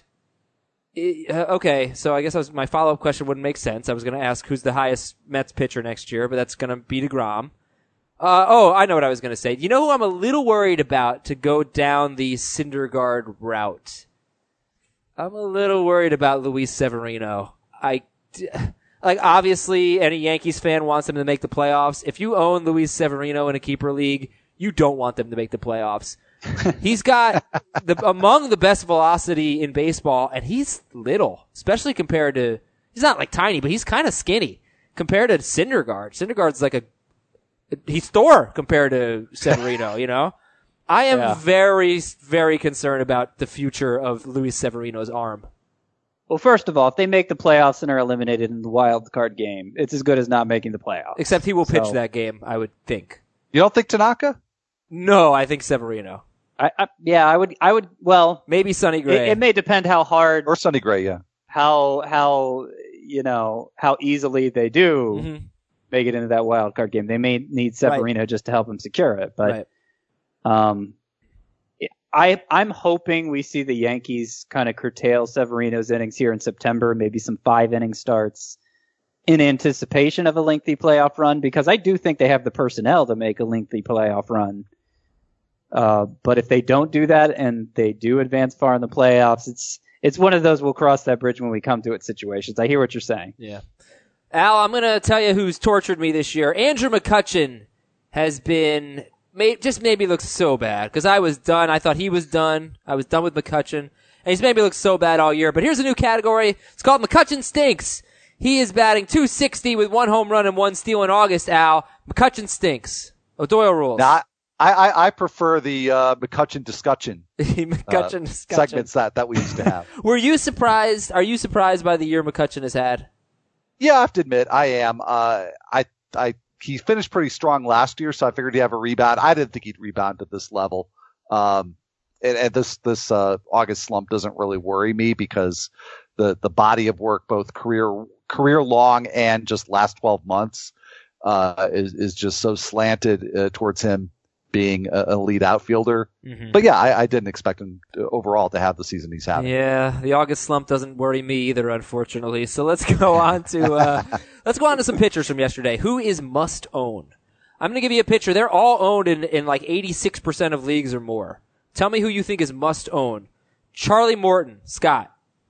Speaker 1: uh, okay, so I guess I was, my follow-up question wouldn't make sense. I was going to ask who's the highest Mets pitcher next year, but that's going to be DeGrom. Uh, oh, I know what I was going to say. You know who I'm a little worried about to go down the Syndergaard route? I'm a little worried about Luis Severino. I, like, obviously, any Yankees fan wants them to make the playoffs. If you own Luis Severino in a keeper league, you don't want them to make the playoffs. He's got the among the best velocity in baseball, and he's little, especially compared to, he's not like tiny, but he's kind of skinny compared to Syndergaard. Syndergaard's like a, he's Thor compared to Severino, you know? I am yeah. very, very concerned about the future of Luis Severino's arm.
Speaker 2: Well, first of all, if they make the playoffs and are eliminated in the wild card game, it's as good as not making the playoffs.
Speaker 1: Except he will pitch
Speaker 2: so.
Speaker 1: that game, I would think.
Speaker 3: You don't think Tanaka?
Speaker 1: No, I think Severino.
Speaker 2: I, I, yeah, I would, I would, well,
Speaker 1: maybe Sonny Gray.
Speaker 2: It, it may depend how hard,
Speaker 3: or Sonny Gray, yeah.
Speaker 2: How, how, you know, how easily they do
Speaker 1: mm-hmm.
Speaker 2: make it into that wild card game. They may need Severino right. just to help him secure it. But
Speaker 1: right.
Speaker 2: um, I, I'm hoping we see the Yankees kind of curtail Severino's innings here in September, maybe some five-inning starts in anticipation of a lengthy playoff run, because I do think they have the personnel to make a lengthy playoff run. Uh, but if they don't do that and they do advance far in the playoffs, it's it's one of those we'll cross that bridge when we come to it situations. I hear what you're saying.
Speaker 1: Yeah. Al, I'm going to tell you who's tortured me this year. Andrew McCutchen has been, made, just made me look so bad, because I was done. I thought he was done. I was done with McCutchen. And he's made me look so bad all year. But here's a new category. It's called McCutchen Stinks. He is batting two sixty with one home run and one steal in August, Al. McCutchen stinks. O'Doyle rules.
Speaker 3: Not, I, I, I prefer the uh, McCutchen discussion,
Speaker 1: McCutchen
Speaker 3: uh,
Speaker 1: discussion
Speaker 3: segments that, that we used to have.
Speaker 1: Were you surprised? Are you surprised by the year McCutchen has had?
Speaker 3: Yeah, I have to admit, I am. Uh, I, I, he finished pretty strong last year, so I figured he'd have a rebound. I didn't think he'd rebound at this level. Um, and, and this, this, uh, August slump doesn't really worry me, because the, the body of work, both career, career long and just last twelve months, uh, is, is just so slanted uh, towards him being a, a lead outfielder. Mm-hmm. But yeah, I, I didn't expect him to, overall to have the season he's having.
Speaker 1: Yeah, the August slump doesn't worry me either, unfortunately. So let's go on to uh, let's go on to some pitchers from yesterday. Who is must own? I'm going to give you a pitcher. They're all owned in, in like eighty-six percent of leagues or more. Tell me who you think is must own. Charlie Morton, Scott.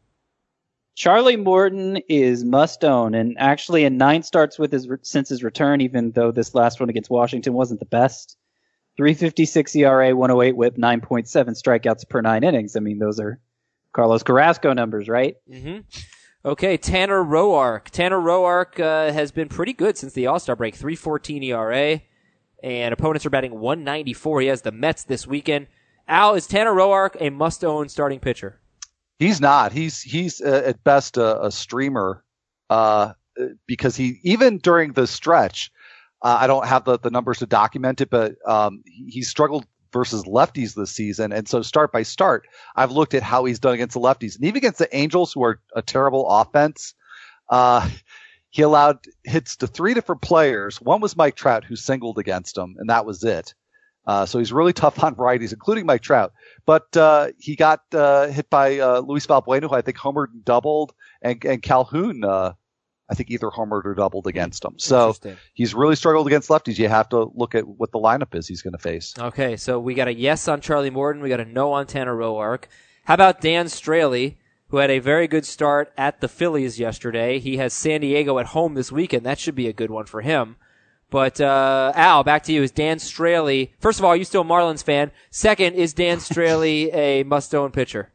Speaker 2: Charlie Morton is must own, and actually in nine starts with his since his return, even though this last one against Washington wasn't the best. three fifty-six E R A, one oh eight whip, nine point seven strikeouts per nine innings. I mean, those are Carlos Carrasco numbers, right?
Speaker 1: Mm-hmm. Okay, Tanner Roark. Tanner Roark uh, has been pretty good since the All-Star break. three fourteen E R A, and opponents are batting one ninety-four. He has the Mets this weekend. Al, is Tanner Roark a must-own starting pitcher?
Speaker 3: He's not. He's he's uh, at best a, a streamer, uh, because he even during the stretch. Uh, I don't have the, the numbers to document it, but um, he, he struggled versus lefties this season. And so start by start, I've looked at how he's done against the lefties. And even against the Angels, who are a terrible offense, uh, he allowed hits to three different players. One was Mike Trout, who singled against him, and that was it. Uh, so he's really tough on righties, including Mike Trout. But uh, he got uh, hit by uh, Luis Valbuena, who I think homered and doubled, and, and Calhoun uh I think either homered or doubled against him. So he's really struggled against lefties. You have to look at what the lineup is he's going to face.
Speaker 1: Okay, so we got a yes on Charlie Morton. We got a no on Tanner Roark. How about Dan Straley, who had a very good start at the Phillies yesterday? He has San Diego at home this weekend. That should be a good one for him. But uh Al, back to you. Is Dan Straley, first of all, are you still a Marlins fan? Second, is Dan Straley a must-own pitcher?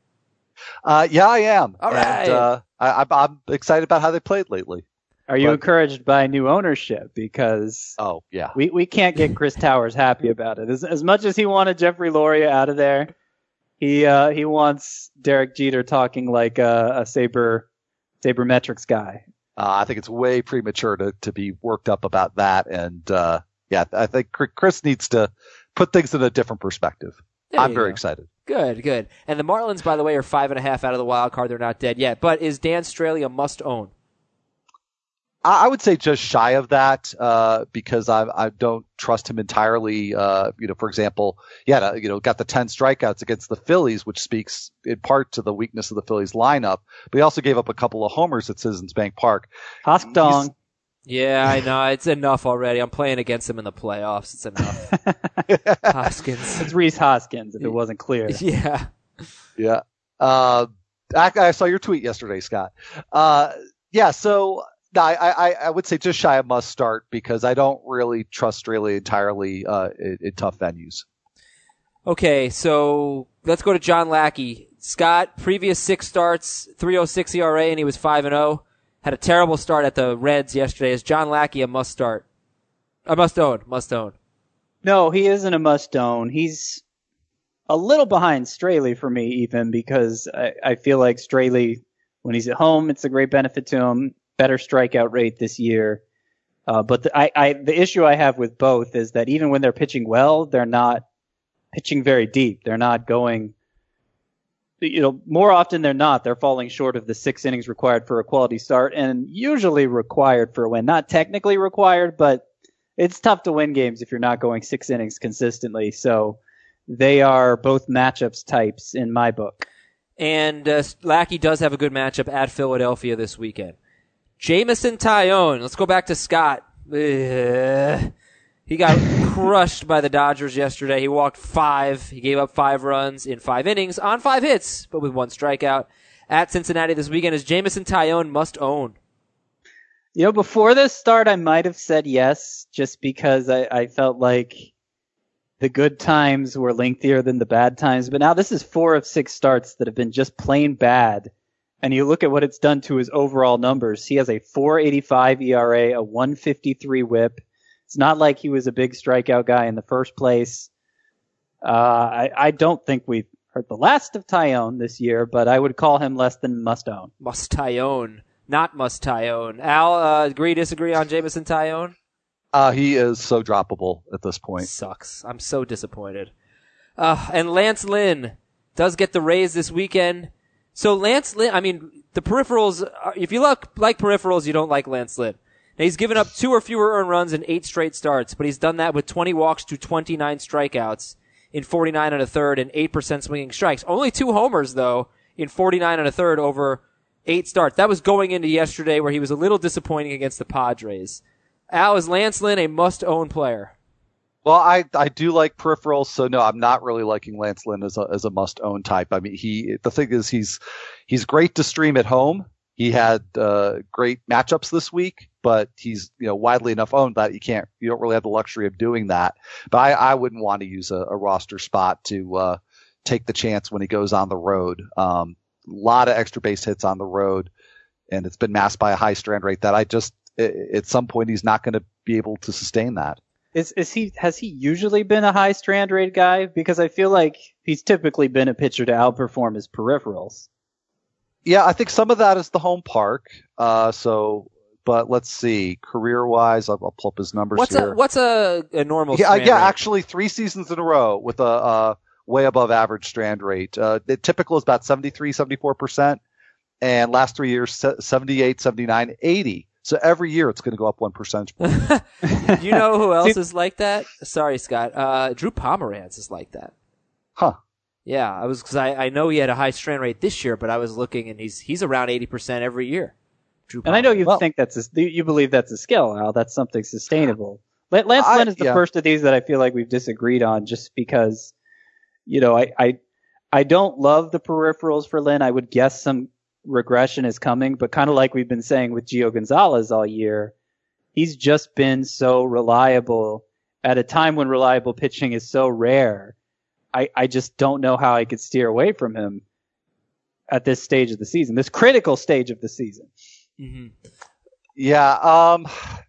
Speaker 3: Uh, yeah, I am.
Speaker 1: All right.
Speaker 3: And, uh, I, I'm excited about how they played lately.
Speaker 2: Are you
Speaker 3: but,
Speaker 2: encouraged by new ownership? Because
Speaker 3: oh yeah,
Speaker 2: we, we can't get Chris Towers happy about it. As as much as he wanted Jeffrey Loria out of there, he uh, he wants Derek Jeter talking like a, a saber sabermetrics guy.
Speaker 3: Uh, I think it's way premature to to be worked up about that. And uh, yeah, I think Chris needs to put things in a different perspective.
Speaker 1: There
Speaker 3: I'm very
Speaker 1: go.
Speaker 3: excited.
Speaker 1: Good, good. And the Marlins, by the way, are five and a half out of the wild card. They're not dead yet. But is Dan Straley a must own?
Speaker 3: I would say just shy of that, uh, because I, I don't trust him entirely. Uh, you know, for example, yeah, you know, got the ten strikeouts against the Phillies, which speaks in part to the weakness of the Phillies lineup. But he also gave up a couple of homers at Citizens Bank Park.
Speaker 2: Hosk Dong.
Speaker 1: Yeah, I know. It's enough already. I'm playing against him in the playoffs. It's enough. Hoskins.
Speaker 2: It's Rhys Hoskins, if it wasn't clear.
Speaker 1: Yeah.
Speaker 3: Yeah. Uh, I, I saw your tweet yesterday, Scott. Uh, yeah, so no, I, I, I would say just shy of must start, because I don't really trust Straley entirely uh, in, in tough venues.
Speaker 1: Okay, so let's go to John Lackey. Scott, previous six starts, three oh six E R A, and he was five and oh. Had a terrible start at the Reds yesterday. Is John Lackey a must start? A must own. Must own.
Speaker 2: No, he isn't a must own. He's a little behind Straley for me, even, because I, I feel like Straley, when he's at home, it's a great benefit to him. Better strikeout rate this year. Uh, but the, I, I, the issue I have with both is that even when they're pitching well, they're not pitching very deep. They're not going you know, more often than not, they're falling short of the six innings required for a quality start, and usually required for a win. Not technically required, but it's tough to win games if you're not going six innings consistently. So they are both matchups types in my book.
Speaker 1: And uh, Lackey does have a good matchup at Philadelphia this weekend. Jameson Taillon. Let's go back to Scott. Ugh. He got crushed by the Dodgers yesterday. He walked five. He gave up five runs in five innings on five hits, but with one strikeout. At Cincinnati this weekend is Jameson Taillon must own.
Speaker 2: You know, before this start, I might have said yes, just because I, I felt like the good times were lengthier than the bad times. But now this is four of six starts that have been just plain bad. And you look at what it's done to his overall numbers. He has a four eighty-five E R A, a one fifty-three whip. It's not like he was a big strikeout guy in the first place. Uh, I, I don't think we've heard the last of Taillon this year, but I would call him less than must own.
Speaker 1: Must Taillon, not must Taillon. Al, uh, agree, disagree on Jameson Taillon?
Speaker 3: Uh, he is so droppable at this point.
Speaker 1: Sucks. I'm so disappointed. Uh, and Lance Lynn does get the Rays this weekend. So Lance Lynn, I mean, the peripherals, if you look, like peripherals, you don't like Lance Lynn. Now, he's given up two or fewer earned runs in eight straight starts, but he's done that with twenty walks to twenty-nine strikeouts in forty-nine and a third and eight percent swinging strikes. Only two homers, though, in forty-nine and a third over eight starts. That was going into yesterday where he was a little disappointing against the Padres. Al, is Lance Lynn a must-own player?
Speaker 3: Well, I, I do like peripherals, so no, I'm not really liking Lance Lynn as a as a must-own type. I mean, he the thing is he's he's great to stream at home. He had uh, great matchups this week, but he's you know widely enough owned that you can't you don't really have the luxury of doing that. But I, I wouldn't want to use a, a roster spot to uh, take the chance when he goes on the road. Um, a lot of extra base hits on the road, and it's been masked by a high strand rate that I just at some point he's not going to be able to sustain that.
Speaker 2: Is is he has he usually been a high strand rate guy? Because I feel like he's typically been a pitcher to outperform his peripherals.
Speaker 3: Yeah, I think some of that is the home park. Uh, so, but let's see, career wise, I'll, I'll pull up his numbers
Speaker 1: what's
Speaker 3: here.
Speaker 1: A, what's a, a normal
Speaker 3: yeah,
Speaker 1: strand
Speaker 3: yeah,
Speaker 1: rate?
Speaker 3: actually three seasons in a row with a, uh, way above average strand rate. Uh, the typical is about seventy-three, seventy-four percent. And last three years, seventy-eight, seventy-nine, eighty. So every year it's going to go up one percentage point.
Speaker 1: Do you know who else is like that? Sorry, Scott. Uh, Drew Pomeranz is like that.
Speaker 3: Huh.
Speaker 1: Yeah, I was because I, I know he had a high strand rate this year, but I was looking and he's he's around eighty percent every year. Drew
Speaker 2: and I know you
Speaker 3: well,
Speaker 2: think that's a, you believe that's a skill, Al. That's something sustainable. Lance
Speaker 3: I,
Speaker 2: Lynn is the
Speaker 3: yeah.
Speaker 2: first of these that I feel like we've disagreed on, just because, you know, I I I don't love the peripherals for Lynn. I would guess some regression is coming, but kind of like we've been saying with Gio Gonzalez all year, he's just been so reliable at a time when reliable pitching is so rare. I, I just don't know how I could steer away from him at this stage of the season, this critical stage of the season.
Speaker 1: Mm-hmm.
Speaker 3: Yeah. Um,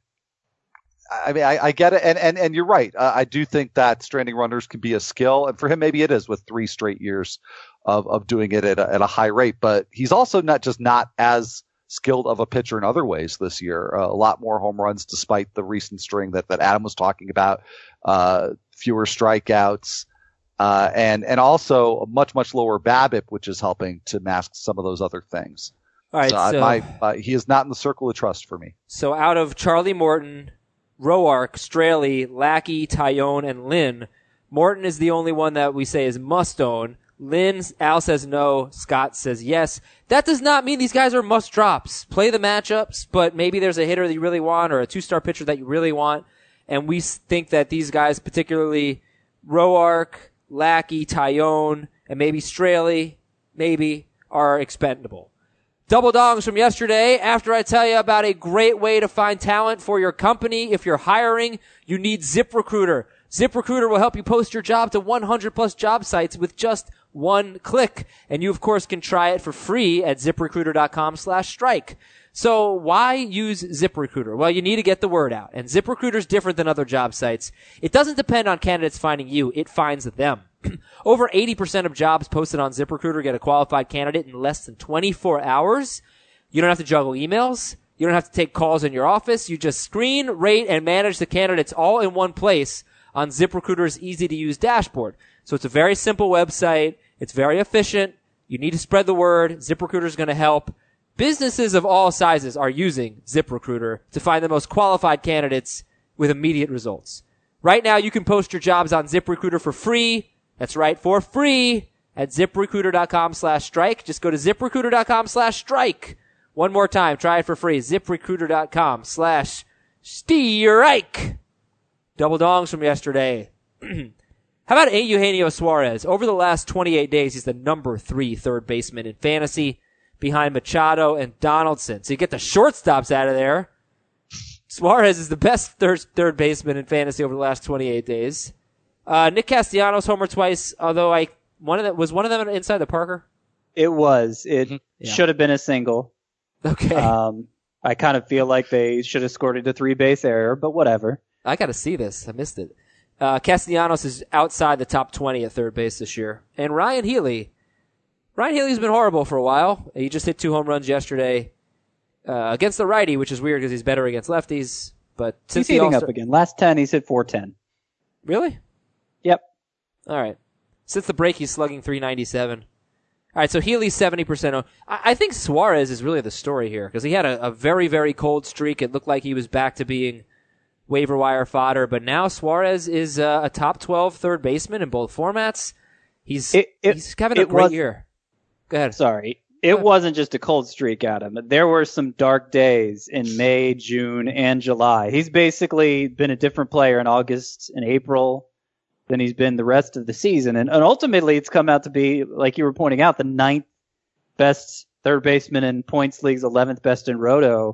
Speaker 3: I mean, I, I get it. And, and, and you're right. Uh, I do think that stranding runners can be a skill. And for him, maybe it is with three straight years of, of doing it at a, at a high rate. But he's also not just not as skilled of a pitcher in other ways this year. Uh, a lot more home runs despite the recent string that, that Adam was talking about. Uh, fewer strikeouts. Uh, and, and also a much, much lower BABIP, which is helping to mask some of those other things.
Speaker 1: All right.
Speaker 3: So, I-
Speaker 1: So,
Speaker 3: my, uh, he is not in the circle of trust for me.
Speaker 1: so out of Charlie Morton, Roark, Straley, Lackey, Taillon, and Lynn, Morton is the only one that we say is must own. Lynn, Al says no. Scott says yes. That does not mean these guys are must drops. Play the matchups, but maybe there's a hitter that you really want or a two-star pitcher that you really want. And we think that these guys, particularly Roark, Lackey, Taillon, and maybe Straley, maybe, are expendable. Double dongs from yesterday. After I tell you about a great way to find talent for your company, if you're hiring, you need ZipRecruiter. ZipRecruiter will help you post your job to one hundred plus job sites with just one click. And you, of course, can try it for free at ZipRecruiter.com slash strike. So why use ZipRecruiter? Well, you need to get the word out. And ZipRecruiter is different than other job sites. It doesn't depend on candidates finding you. It finds them. Over eighty percent of jobs posted on ZipRecruiter get a qualified candidate in less than twenty-four hours. You don't have to juggle emails. You don't have to take calls in your office. You just screen, rate, and manage the candidates all in one place on ZipRecruiter's easy-to-use dashboard. So it's a very simple website. It's very efficient. You need to spread the word. ZipRecruiter is going to help. Businesses of all sizes are using ZipRecruiter to find the most qualified candidates with immediate results. Right now, you can post your jobs on ZipRecruiter for free. That's right, for free at ZipRecruiter.com slash strike. Just go to ZipRecruiter.com slash strike. One more time, try it for free. ZipRecruiter.com slash strike. Double dongs from yesterday. How about Eugenio Suarez? Over the last twenty-eight days, he's the number three third baseman in fantasy behind Machado and Donaldson. So you get the shortstops out of there. Suarez is the best third, third baseman in fantasy over the last twenty-eight days. Uh, Nick Castellanos homer twice, although I, one of them, was one of them inside the Parker?
Speaker 2: It was. It
Speaker 1: Yeah.
Speaker 2: should have been a single.
Speaker 1: Okay.
Speaker 2: Um, I kind of feel like they should have scored it a three base error, but whatever.
Speaker 1: I gotta see this. I missed it. Uh, Castellanos is outside the top twenty at third base this year. And Ryan Healy. Ryan Healy's been horrible for a while. He just hit two home runs yesterday, uh, against the righty, which is weird because he's better against lefties. But since
Speaker 2: He's heating
Speaker 1: All-Star-
Speaker 2: up again. Last ten, he's hit four ten.
Speaker 1: Really?
Speaker 2: Yep.
Speaker 1: All right. Since the break, he's slugging three ninety-seven. All right, so Healy's seventy percent. owned. I, I think Suarez is really the story here because he had a, a very, very cold streak. It looked like he was back to being waiver wire fodder, but now Suarez is uh, a top twelve third baseman in both formats. He's
Speaker 2: It- it-
Speaker 1: he's having a
Speaker 2: it
Speaker 1: great
Speaker 2: was-
Speaker 1: year. Go ahead.
Speaker 2: Sorry. It wasn't just a cold streak, Adam. There were some dark days in May, June, and July. He's basically been a different player in August and April than he's been the rest of the season. And, and ultimately, it's come out to be, like you were pointing out, the ninth best third baseman in points leagues, eleventh best in Roto.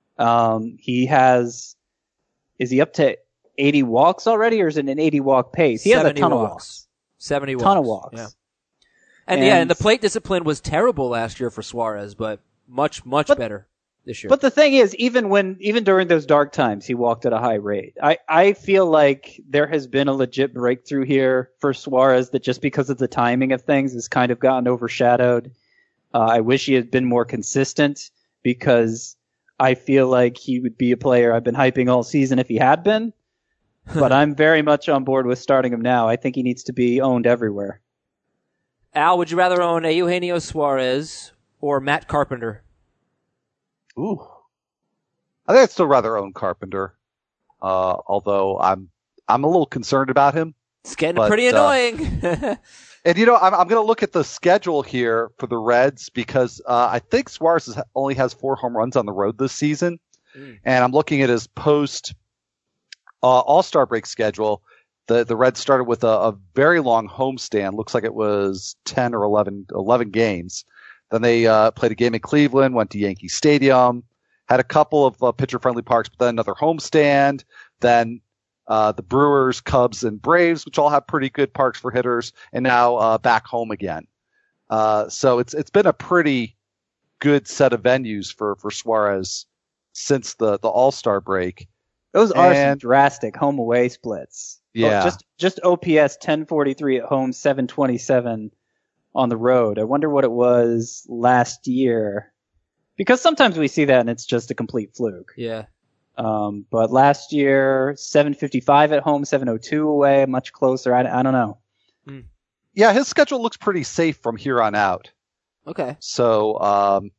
Speaker 2: Um, he has, is he up to eighty walks already, or is it an eighty walk pace? He has a
Speaker 1: seventy
Speaker 2: ton of
Speaker 1: walks.
Speaker 2: walks.
Speaker 1: seventy walks.
Speaker 2: Ton of walks.
Speaker 1: Yeah. And,
Speaker 2: And-
Speaker 1: yeah, and the plate discipline was terrible last year for Suarez, but much, much
Speaker 2: But-
Speaker 1: better this year.
Speaker 2: But the thing is, even when, even during those dark times, he walked at a high rate. I, I feel like there has been a legit breakthrough here for Suarez that just because of the timing of things has kind of gotten overshadowed. Uh, I wish he had been more consistent because I feel like he would be a player I've been hyping all season if he had been. But I'm very much on board with starting him now. I think he needs to be owned everywhere.
Speaker 1: Al, would you rather own Eugenio Suarez or Matt Carpenter?
Speaker 3: Ooh. I think I'd still rather own Carpenter. Uh, although I'm, I'm a little concerned about him.
Speaker 1: It's getting
Speaker 3: But,
Speaker 1: pretty
Speaker 3: uh,
Speaker 1: annoying.
Speaker 3: And, you know, I'm, I'm going to look at the schedule here for the Reds because uh, I think Suarez has, only has four home runs on the road this season.
Speaker 1: Mm.
Speaker 3: And I'm looking at his post uh, All-Star break schedule. The the Reds started with a, a very long homestand. Looks like it was ten or eleven, eleven games. Then they uh, played a game in Cleveland, went to Yankee Stadium, had a couple of uh, pitcher-friendly parks, but then another homestand. Then uh, the Brewers, Cubs, and Braves, which all have pretty good parks for hitters, and now uh, back home again. Uh, so it's it's been a pretty good set of venues for, for Suarez since the, the All-Star break.
Speaker 2: Those are some
Speaker 3: And-
Speaker 2: drastic home away splits.
Speaker 3: Yeah.
Speaker 2: Oh, just just O P S ten forty-three at home, seven twenty-seven on the road. I wonder what it was last year. Because sometimes we see that and it's just a complete fluke.
Speaker 1: Yeah.
Speaker 2: Um, but last year, seven fifty-five at home, seven oh two away, much closer. I, I don't know.
Speaker 3: Yeah, his schedule looks pretty safe from here on out.
Speaker 1: Okay.
Speaker 3: So, um,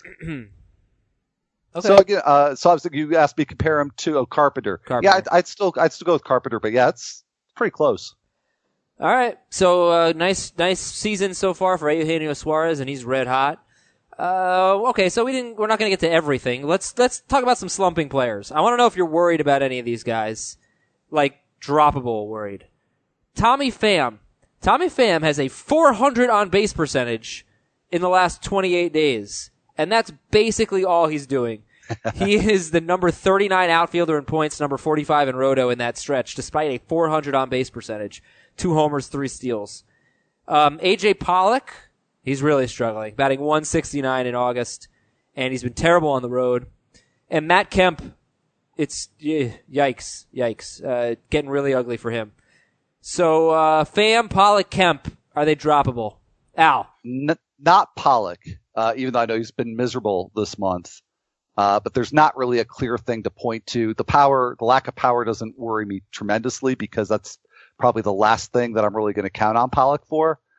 Speaker 1: Okay.
Speaker 3: so again, uh, so I was thinking you asked me to compare him to a Carpenter.
Speaker 1: Carpenter.
Speaker 3: Yeah, I'd, I'd still, I'd still go with Carpenter, but yeah, it's pretty close.
Speaker 1: All right. So, uh, nice, nice season so far for Eugenio Suarez, and he's red hot. Uh, okay. So we didn't, we're not going to get to everything. Let's, let's talk about some slumping players. I want to know if you're worried about any of these guys. Like, droppable worried. Tommy Pham. Tommy Pham has a four hundred on base percentage in the last twenty-eight days. And that's basically all he's doing. He is the number thirty-nine outfielder in points, number forty-five in Roto in that stretch, despite a four hundred on base percentage. Two homers, three steals. Um, A J Pollock, he's really struggling, batting one sixty-nine in August, and he's been terrible on the road. And Matt Kemp, it's yeah, yikes, yikes, uh, getting really ugly for him. So, uh, Pham, Pollock, Kemp, are they droppable? Al.
Speaker 3: N- not Pollock, uh, even though I know he's been miserable this month. Uh, but there's not really a clear thing to point to. The power, the lack of power doesn't worry me tremendously because that's probably the last thing that I'm really going to count on Pollock for.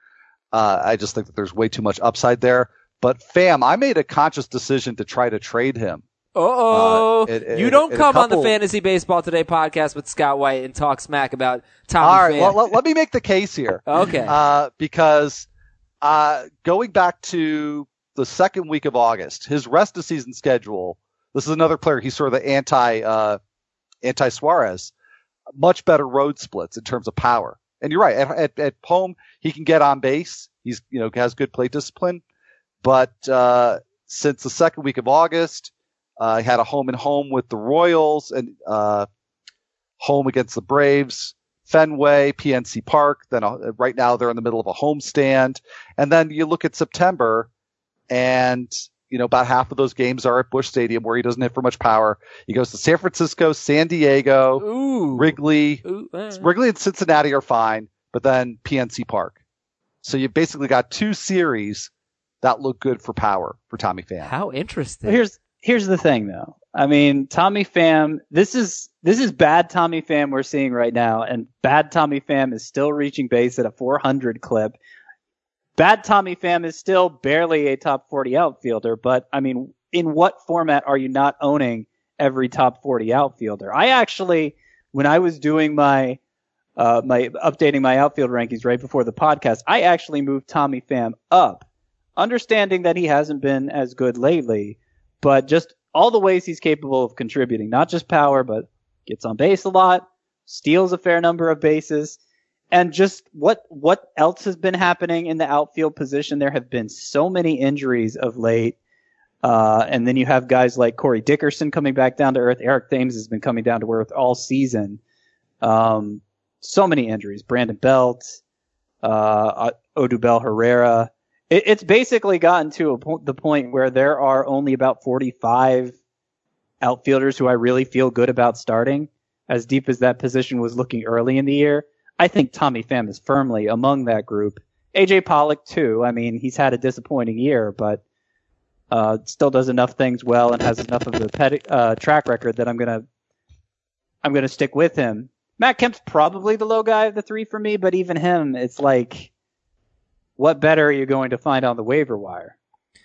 Speaker 3: Uh, I just think that there's way too much upside there. But Pham, I made a conscious decision to try to trade him.
Speaker 1: Uh-oh. Uh, it, you don't come
Speaker 3: couple...
Speaker 1: on the Fantasy Baseball Today podcast with Scott White and talk smack about Tommy
Speaker 3: All right,
Speaker 1: Pham.
Speaker 3: well, let, let me make the case here.
Speaker 1: Okay.
Speaker 3: Uh, because uh, going back to the second week of August, his rest of season schedule, this is another player, he's sort of the anti, uh, anti-Suarez, much better road splits in terms of power. And you're right, at, at, at home, he can get on base. He's, you know, has good plate discipline. But uh, since the second week of August, uh, he had a home and home with the Royals and uh, home against the Braves, Fenway, P N C Park. Then uh, right now they're in the middle of a homestand. And then you look at September, and you know about half of those games are at Busch Stadium, where he doesn't hit for much power. He goes to San Francisco, San Diego,
Speaker 1: Ooh.
Speaker 3: Wrigley.
Speaker 1: Ooh, uh.
Speaker 3: Wrigley and Cincinnati are fine, but then P N C Park. So you basically got two series that look good for power for Tommy Pham.
Speaker 1: How interesting.
Speaker 2: Here's here's the thing, though. I mean, Tommy Pham. This is this is bad Tommy Pham we're seeing right now, and bad Tommy Pham is still reaching base at a four hundred clip. Bad Tommy Pham is still barely a top forty outfielder, but I mean, in what format are you not owning every top forty outfielder? I actually, when I was doing my uh, my updating my outfield rankings right before the podcast, I actually moved Tommy Pham up. Understanding that he hasn't been as good lately, but just all the ways he's capable of contributing, not just power, but gets on base a lot, steals a fair number of bases, and just what what else has been happening in the outfield position. There have been so many injuries of late, uh, and then you have guys like Corey Dickerson coming back down to earth. Eric Thames has been coming down to earth all season. Um, so many injuries. Brandon Belt, uh, Odubel Herrera. It's basically gotten to a po- the point where there are only about forty-five outfielders who I really feel good about starting. As deep as that position was looking early in the year, I think Tommy Pham is firmly among that group. A J Pollock too. I mean, he's had a disappointing year, but uh, still does enough things well and has enough of a pedi- uh, track record that I'm gonna I'm gonna stick with him. Matt Kemp's probably the low guy of the three for me, but even him, it's like, what better are you going to find on the waiver wire?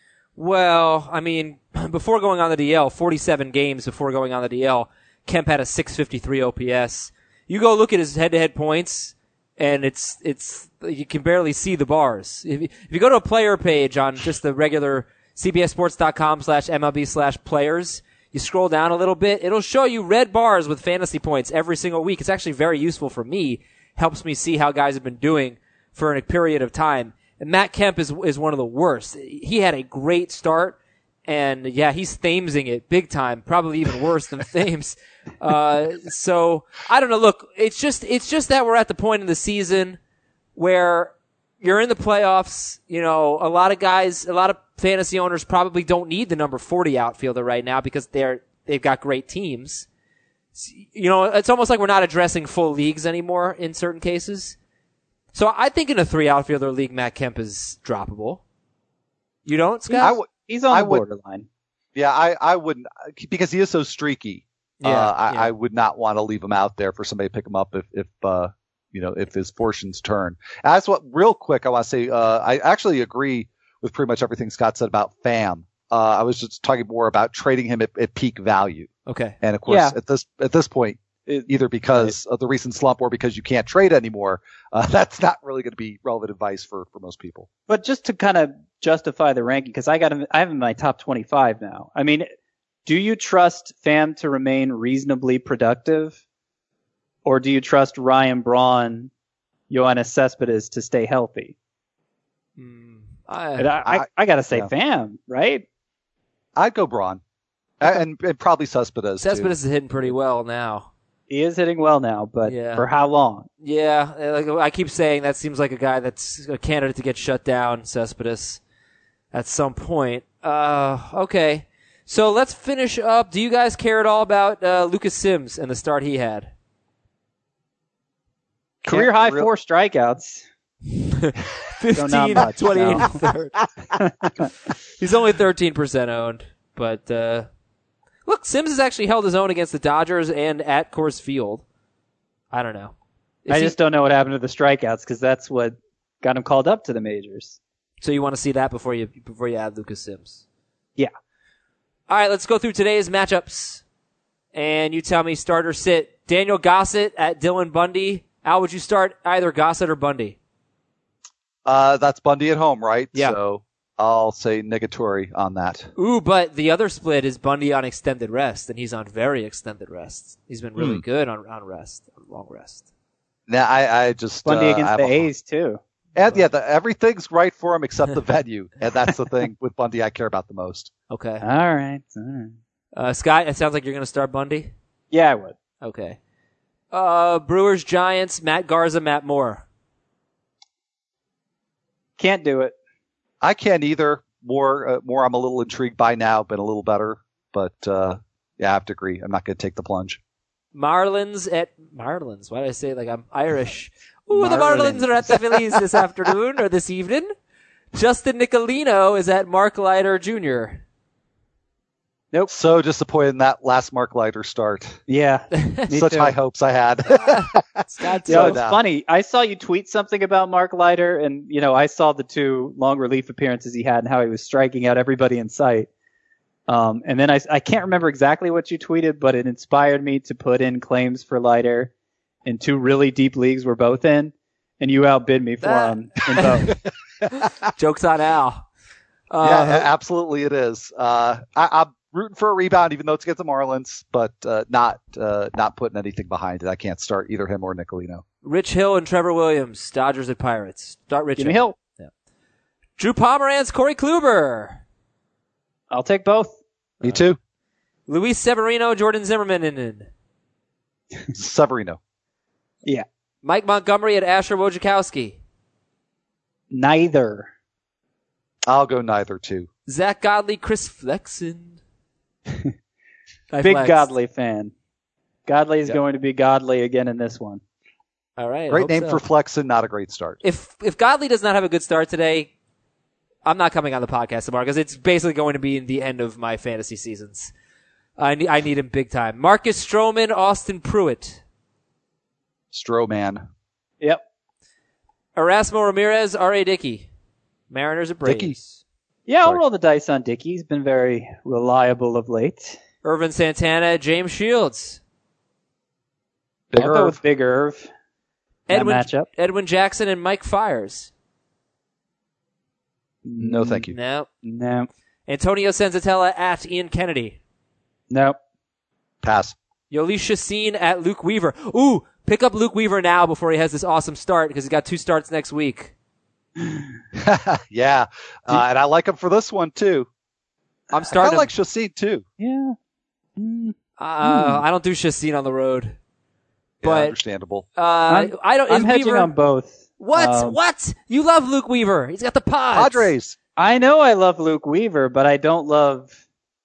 Speaker 1: Well, I mean, before going on the D L, forty-seven games before going on the D L, Kemp had a six fifty-three O P S. You go look at his head-to-head points, and it's it's you can barely see the bars. If you, if you go to a player page on just the regular cbssports.com slash MLB slash players, you scroll down a little bit, it'll show you red bars with fantasy points every single week. It's actually very useful for me. Helps me see how guys have been doing for a period of time. And Matt Kemp is is one of the worst. He had a great start, and yeah, he's Thamesing it big time, probably even worse than Thames. Uh, so I don't know. Look, it's just it's just that we're at the point in the season where you're in the playoffs. You know, a lot of guys, a lot of fantasy owners probably don't need the number forty outfielder right now because they're they've got great teams. You know, it's almost like we're not addressing full leagues anymore in certain cases. So I think in a three outfielder league, Matt Kemp is droppable. You don't, Scott?
Speaker 3: I w-
Speaker 2: He's on
Speaker 3: I
Speaker 2: the
Speaker 3: would,
Speaker 2: borderline.
Speaker 3: Yeah, I, I wouldn't, because he is so streaky.
Speaker 1: Yeah,
Speaker 3: uh, I,
Speaker 1: yeah.
Speaker 3: I would not want to leave him out there for somebody to pick him up if, if, uh, you know, if his fortunes turn. That's what, real quick, I want to say, uh, I actually agree with pretty much everything Scott said about Pham. Uh, I was just talking more about trading him at, at peak value.
Speaker 1: Okay.
Speaker 3: And of course,
Speaker 2: Yeah.
Speaker 3: at this, at this point, either because of the recent slump or because you can't trade anymore, uh, that's not really going to be relevant advice for, for most people.
Speaker 2: But just to kind of justify the ranking, because I got him, I have him in my top twenty-five now. I mean, do you trust Pham to remain reasonably productive, or do you trust Ryan Braun, Yoenis Cespedes to stay healthy?
Speaker 1: Mm,
Speaker 2: And
Speaker 1: I,
Speaker 2: I, I, I got to say
Speaker 3: yeah.
Speaker 2: Pham, right?
Speaker 3: I'd go Braun. And, and probably Cespedes, too.
Speaker 1: Cespedes is hitting pretty well now.
Speaker 2: He is hitting well now, but
Speaker 1: Yeah.
Speaker 2: for how long?
Speaker 1: Yeah, like I keep saying, that seems like a guy that's a candidate to get shut down, Cespedes, at some point. Uh, okay. So let's finish up. Do you guys care at all about uh, Lucas Sims and the start he had?
Speaker 2: Career
Speaker 3: Can't
Speaker 2: high
Speaker 3: real-
Speaker 2: four strikeouts.
Speaker 1: fifteen,
Speaker 2: much,
Speaker 1: twenty-eight,
Speaker 2: no.
Speaker 1: third. He's only thirteen percent owned, but uh, look, Sims has actually held his own against the Dodgers and at Coors Field. I don't know. Is
Speaker 2: I
Speaker 1: he-
Speaker 2: just don't know what happened to the strikeouts, because that's what got him called up to the majors.
Speaker 1: So you want to see that before you before you add Lucas Sims?
Speaker 2: Yeah.
Speaker 1: All right, let's go through today's matchups. And you tell me start or sit. Daniel Gossett at Dylan Bundy. Al, would you start either Gossett or Bundy?
Speaker 3: Uh, that's Bundy at home, right?
Speaker 1: Yeah.
Speaker 3: So I'll say negatory on that.
Speaker 1: Ooh, but the other split is Bundy on extended rest, and he's on very extended rest. He's been really
Speaker 3: Hmm.
Speaker 1: good on, on rest, on long rest.
Speaker 3: Now, I, I just
Speaker 2: Bundy
Speaker 3: uh,
Speaker 2: against
Speaker 3: I
Speaker 2: the
Speaker 3: have a-
Speaker 2: A's, too.
Speaker 3: And yeah, the, everything's right for him except the venue, and that's the thing with Bundy I care about the most.
Speaker 1: Okay.
Speaker 2: All right. All right.
Speaker 1: Uh, Scott, it sounds like you're going to start Bundy?
Speaker 2: Yeah, I would.
Speaker 1: Okay. Uh, Brewers, Giants, Matt Garza, Matt Moore.
Speaker 2: Can't do it.
Speaker 3: I can't either. More, uh, more. I'm a little intrigued by now, been a little better, but uh, yeah, I have to agree. I'm not going to take the plunge.
Speaker 1: Marlins at Marlins. Why did I say it like I'm Irish? Ooh, the
Speaker 2: Marlins.
Speaker 1: Marlins are at the Phillies this afternoon or this evening. Justin Nicolino is at Mark Leiter Junior
Speaker 2: Nope.
Speaker 3: So disappointed in that last Mark Leiter start.
Speaker 2: Yeah. Me
Speaker 3: Such
Speaker 2: too.
Speaker 3: high hopes I had.
Speaker 1: Scott,
Speaker 2: Yeah,
Speaker 3: So
Speaker 2: it's
Speaker 3: now-
Speaker 2: funny. I saw you tweet something about Mark Leiter, and you know, I saw the two long relief appearances he had and how he was striking out everybody in sight. Um, and then I, I can't remember exactly what you tweeted, but it inspired me to put in claims for Leiter in two really deep leagues we're both in, and you outbid me for
Speaker 1: Ah.
Speaker 2: him in both.
Speaker 1: Joke's on Al. Uh,
Speaker 3: yeah, a- absolutely it is. Uh, I, I'm rooting for a rebound, even though it's against the Marlins, but uh, not uh, not putting anything behind it. I can't start either him or Nicolino.
Speaker 1: Rich Hill and Trevor Williams, Dodgers at Pirates. Start Rich
Speaker 2: Give me Hill.
Speaker 1: Drew Pomeranz, Corey Kluber.
Speaker 2: I'll take both.
Speaker 3: Me too.
Speaker 1: Luis Severino, Jordan Zimmerman.
Speaker 3: Severino.
Speaker 2: Yeah.
Speaker 1: Mike Montgomery at Asher Wojciechowski.
Speaker 2: Neither.
Speaker 3: I'll go neither too.
Speaker 1: Zach Godley, Chris Flexen. I
Speaker 2: Big
Speaker 1: flexed.
Speaker 2: Godley fan. Godley is
Speaker 3: Yep.
Speaker 2: going to be Godley again in this one.
Speaker 1: All right.
Speaker 3: Great
Speaker 1: hope
Speaker 3: name
Speaker 1: so.
Speaker 3: for Flexen, not a great start.
Speaker 1: If if Godley does not have a good start today, I'm not coming on the podcast tomorrow because it's basically going to be in the end of my fantasy seasons. I need I need him big time. Marcus Stroman, Austin Pruitt,
Speaker 3: Stroman.
Speaker 2: Yep.
Speaker 1: Erasmo Ramirez, R A Dickey, Mariners at Braves.
Speaker 3: Dickey.
Speaker 2: Yeah, I'll
Speaker 3: Sorry.
Speaker 2: roll the dice on Dickey. He's been very reliable of late.
Speaker 1: Irvin Santana, James Shields,
Speaker 3: Big
Speaker 2: I'll go
Speaker 3: Irv.
Speaker 2: with Big Irv. That
Speaker 1: Edwin
Speaker 2: matchup.
Speaker 1: Edwin Jackson, and Mike Fires.
Speaker 3: No, thank you.
Speaker 1: No.
Speaker 2: No.
Speaker 1: Antonio Senzatella at Ian Kennedy.
Speaker 2: No.
Speaker 3: Pass.
Speaker 1: Yoeli Chassin at Luke Weaver. Ooh, pick up Luke Weaver now before he has this awesome start because he's got two starts next week.
Speaker 3: yeah, uh, and I like him for this one too.
Speaker 1: I'm
Speaker 3: I kind
Speaker 1: starting.
Speaker 3: of like Chassin too.
Speaker 2: Yeah. Mm.
Speaker 1: uh, I don't do Chassin on the road,
Speaker 3: Yeah,
Speaker 1: but
Speaker 3: understandable.
Speaker 1: uh,
Speaker 2: I'm,
Speaker 1: I don't.
Speaker 2: I'm
Speaker 1: is
Speaker 2: hedging
Speaker 1: Weaver,
Speaker 2: on both.
Speaker 1: What?
Speaker 2: Um,
Speaker 1: what? You love Luke Weaver? He's got the pods.
Speaker 3: Padres.
Speaker 2: I know I love Luke Weaver, but I don't love.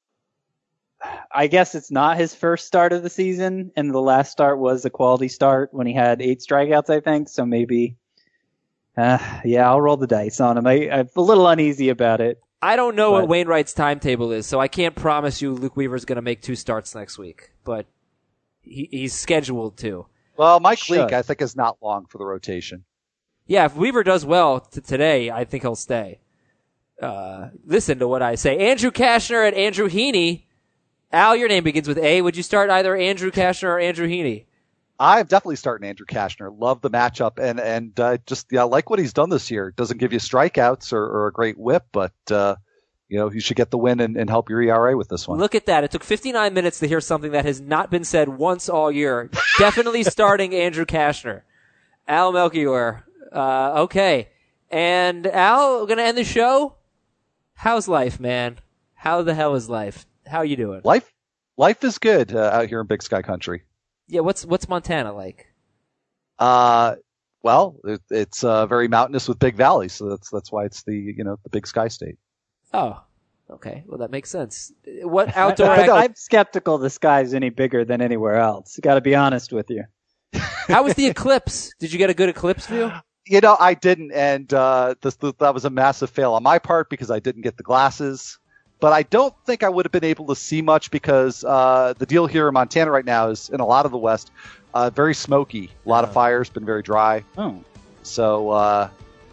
Speaker 2: I guess it's not his first start of the season, and the last start was a quality start when he had eight strikeouts, I think. So maybe, uh, yeah, I'll roll the dice on him. I, I'm a little uneasy about it.
Speaker 1: I don't know
Speaker 2: But-
Speaker 1: what Wainwright's timetable is, so I can't promise you Luke Weaver's going to make two starts next week, but he, he's scheduled to.
Speaker 3: Well, Mike
Speaker 2: Should.
Speaker 3: Leake, I think, is not long for the rotation.
Speaker 1: Yeah, if Weaver does well t- today, I think he'll stay. Uh, listen to what I say. Andrew Kashner at Andrew Heaney. Al, your name begins with A. Would you start either Andrew Kashner or Andrew Heaney?
Speaker 3: I'm definitely starting Andrew Kashner. Love the matchup, and and uh, just yeah, like what he's done this year. Doesn't give you strikeouts or, or a great whip, but uh, you know you should get the win and, and help your E R A with this one.
Speaker 1: Look at that. It took fifty-nine minutes to hear something that has not been said once all year. Definitely starting Andrew Kashner. Al Melchior. Uh, okay. And Al, we're going to end the show. How's life, man? How the hell is life? How you doing?
Speaker 3: Life, life is good uh, out here in Big Sky Country.
Speaker 1: Yeah, what's what's Montana like?
Speaker 3: Uh, well, it, it's uh, very mountainous with big valleys, so that's that's why it's the you know the Big Sky State.
Speaker 1: Oh, okay. Well, that makes sense. What outdoor?
Speaker 2: I,
Speaker 1: ac-
Speaker 2: I, I'm skeptical the sky's any bigger than anywhere else. Got to be honest with you.
Speaker 1: How was the eclipse? Did you get a good eclipse view?
Speaker 3: You know, I didn't, and uh, this, that was a massive fail on my part because I didn't get the glasses. But I don't think I would have been able to see much because uh, the deal here in Montana right now is, in a lot of the West, uh, very smoky. A lot of
Speaker 1: Oh.
Speaker 3: fires, been very dry.
Speaker 2: Oh.
Speaker 3: So uh,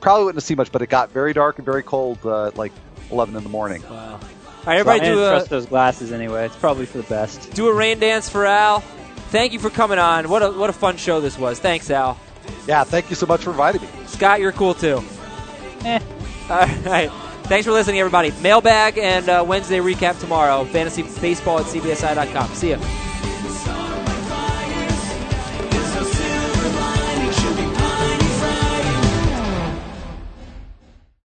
Speaker 3: probably wouldn't have seen much, but it got very dark and very cold, uh, like eleven in the morning.
Speaker 1: Wow. All right, everybody,
Speaker 2: so I
Speaker 1: do
Speaker 2: didn't
Speaker 1: a
Speaker 2: trust those glasses anyway. It's probably for the best.
Speaker 1: do a rain dance for Al. Thank you for coming on. What a what a fun show this was. Thanks, Al.
Speaker 3: Yeah, thank you so much for inviting me.
Speaker 1: Scott, you're cool too.
Speaker 2: Eh.
Speaker 1: All right. Thanks for listening, everybody. Mailbag and uh, Wednesday recap tomorrow. Fantasy Baseball at C B S I dot com. See ya.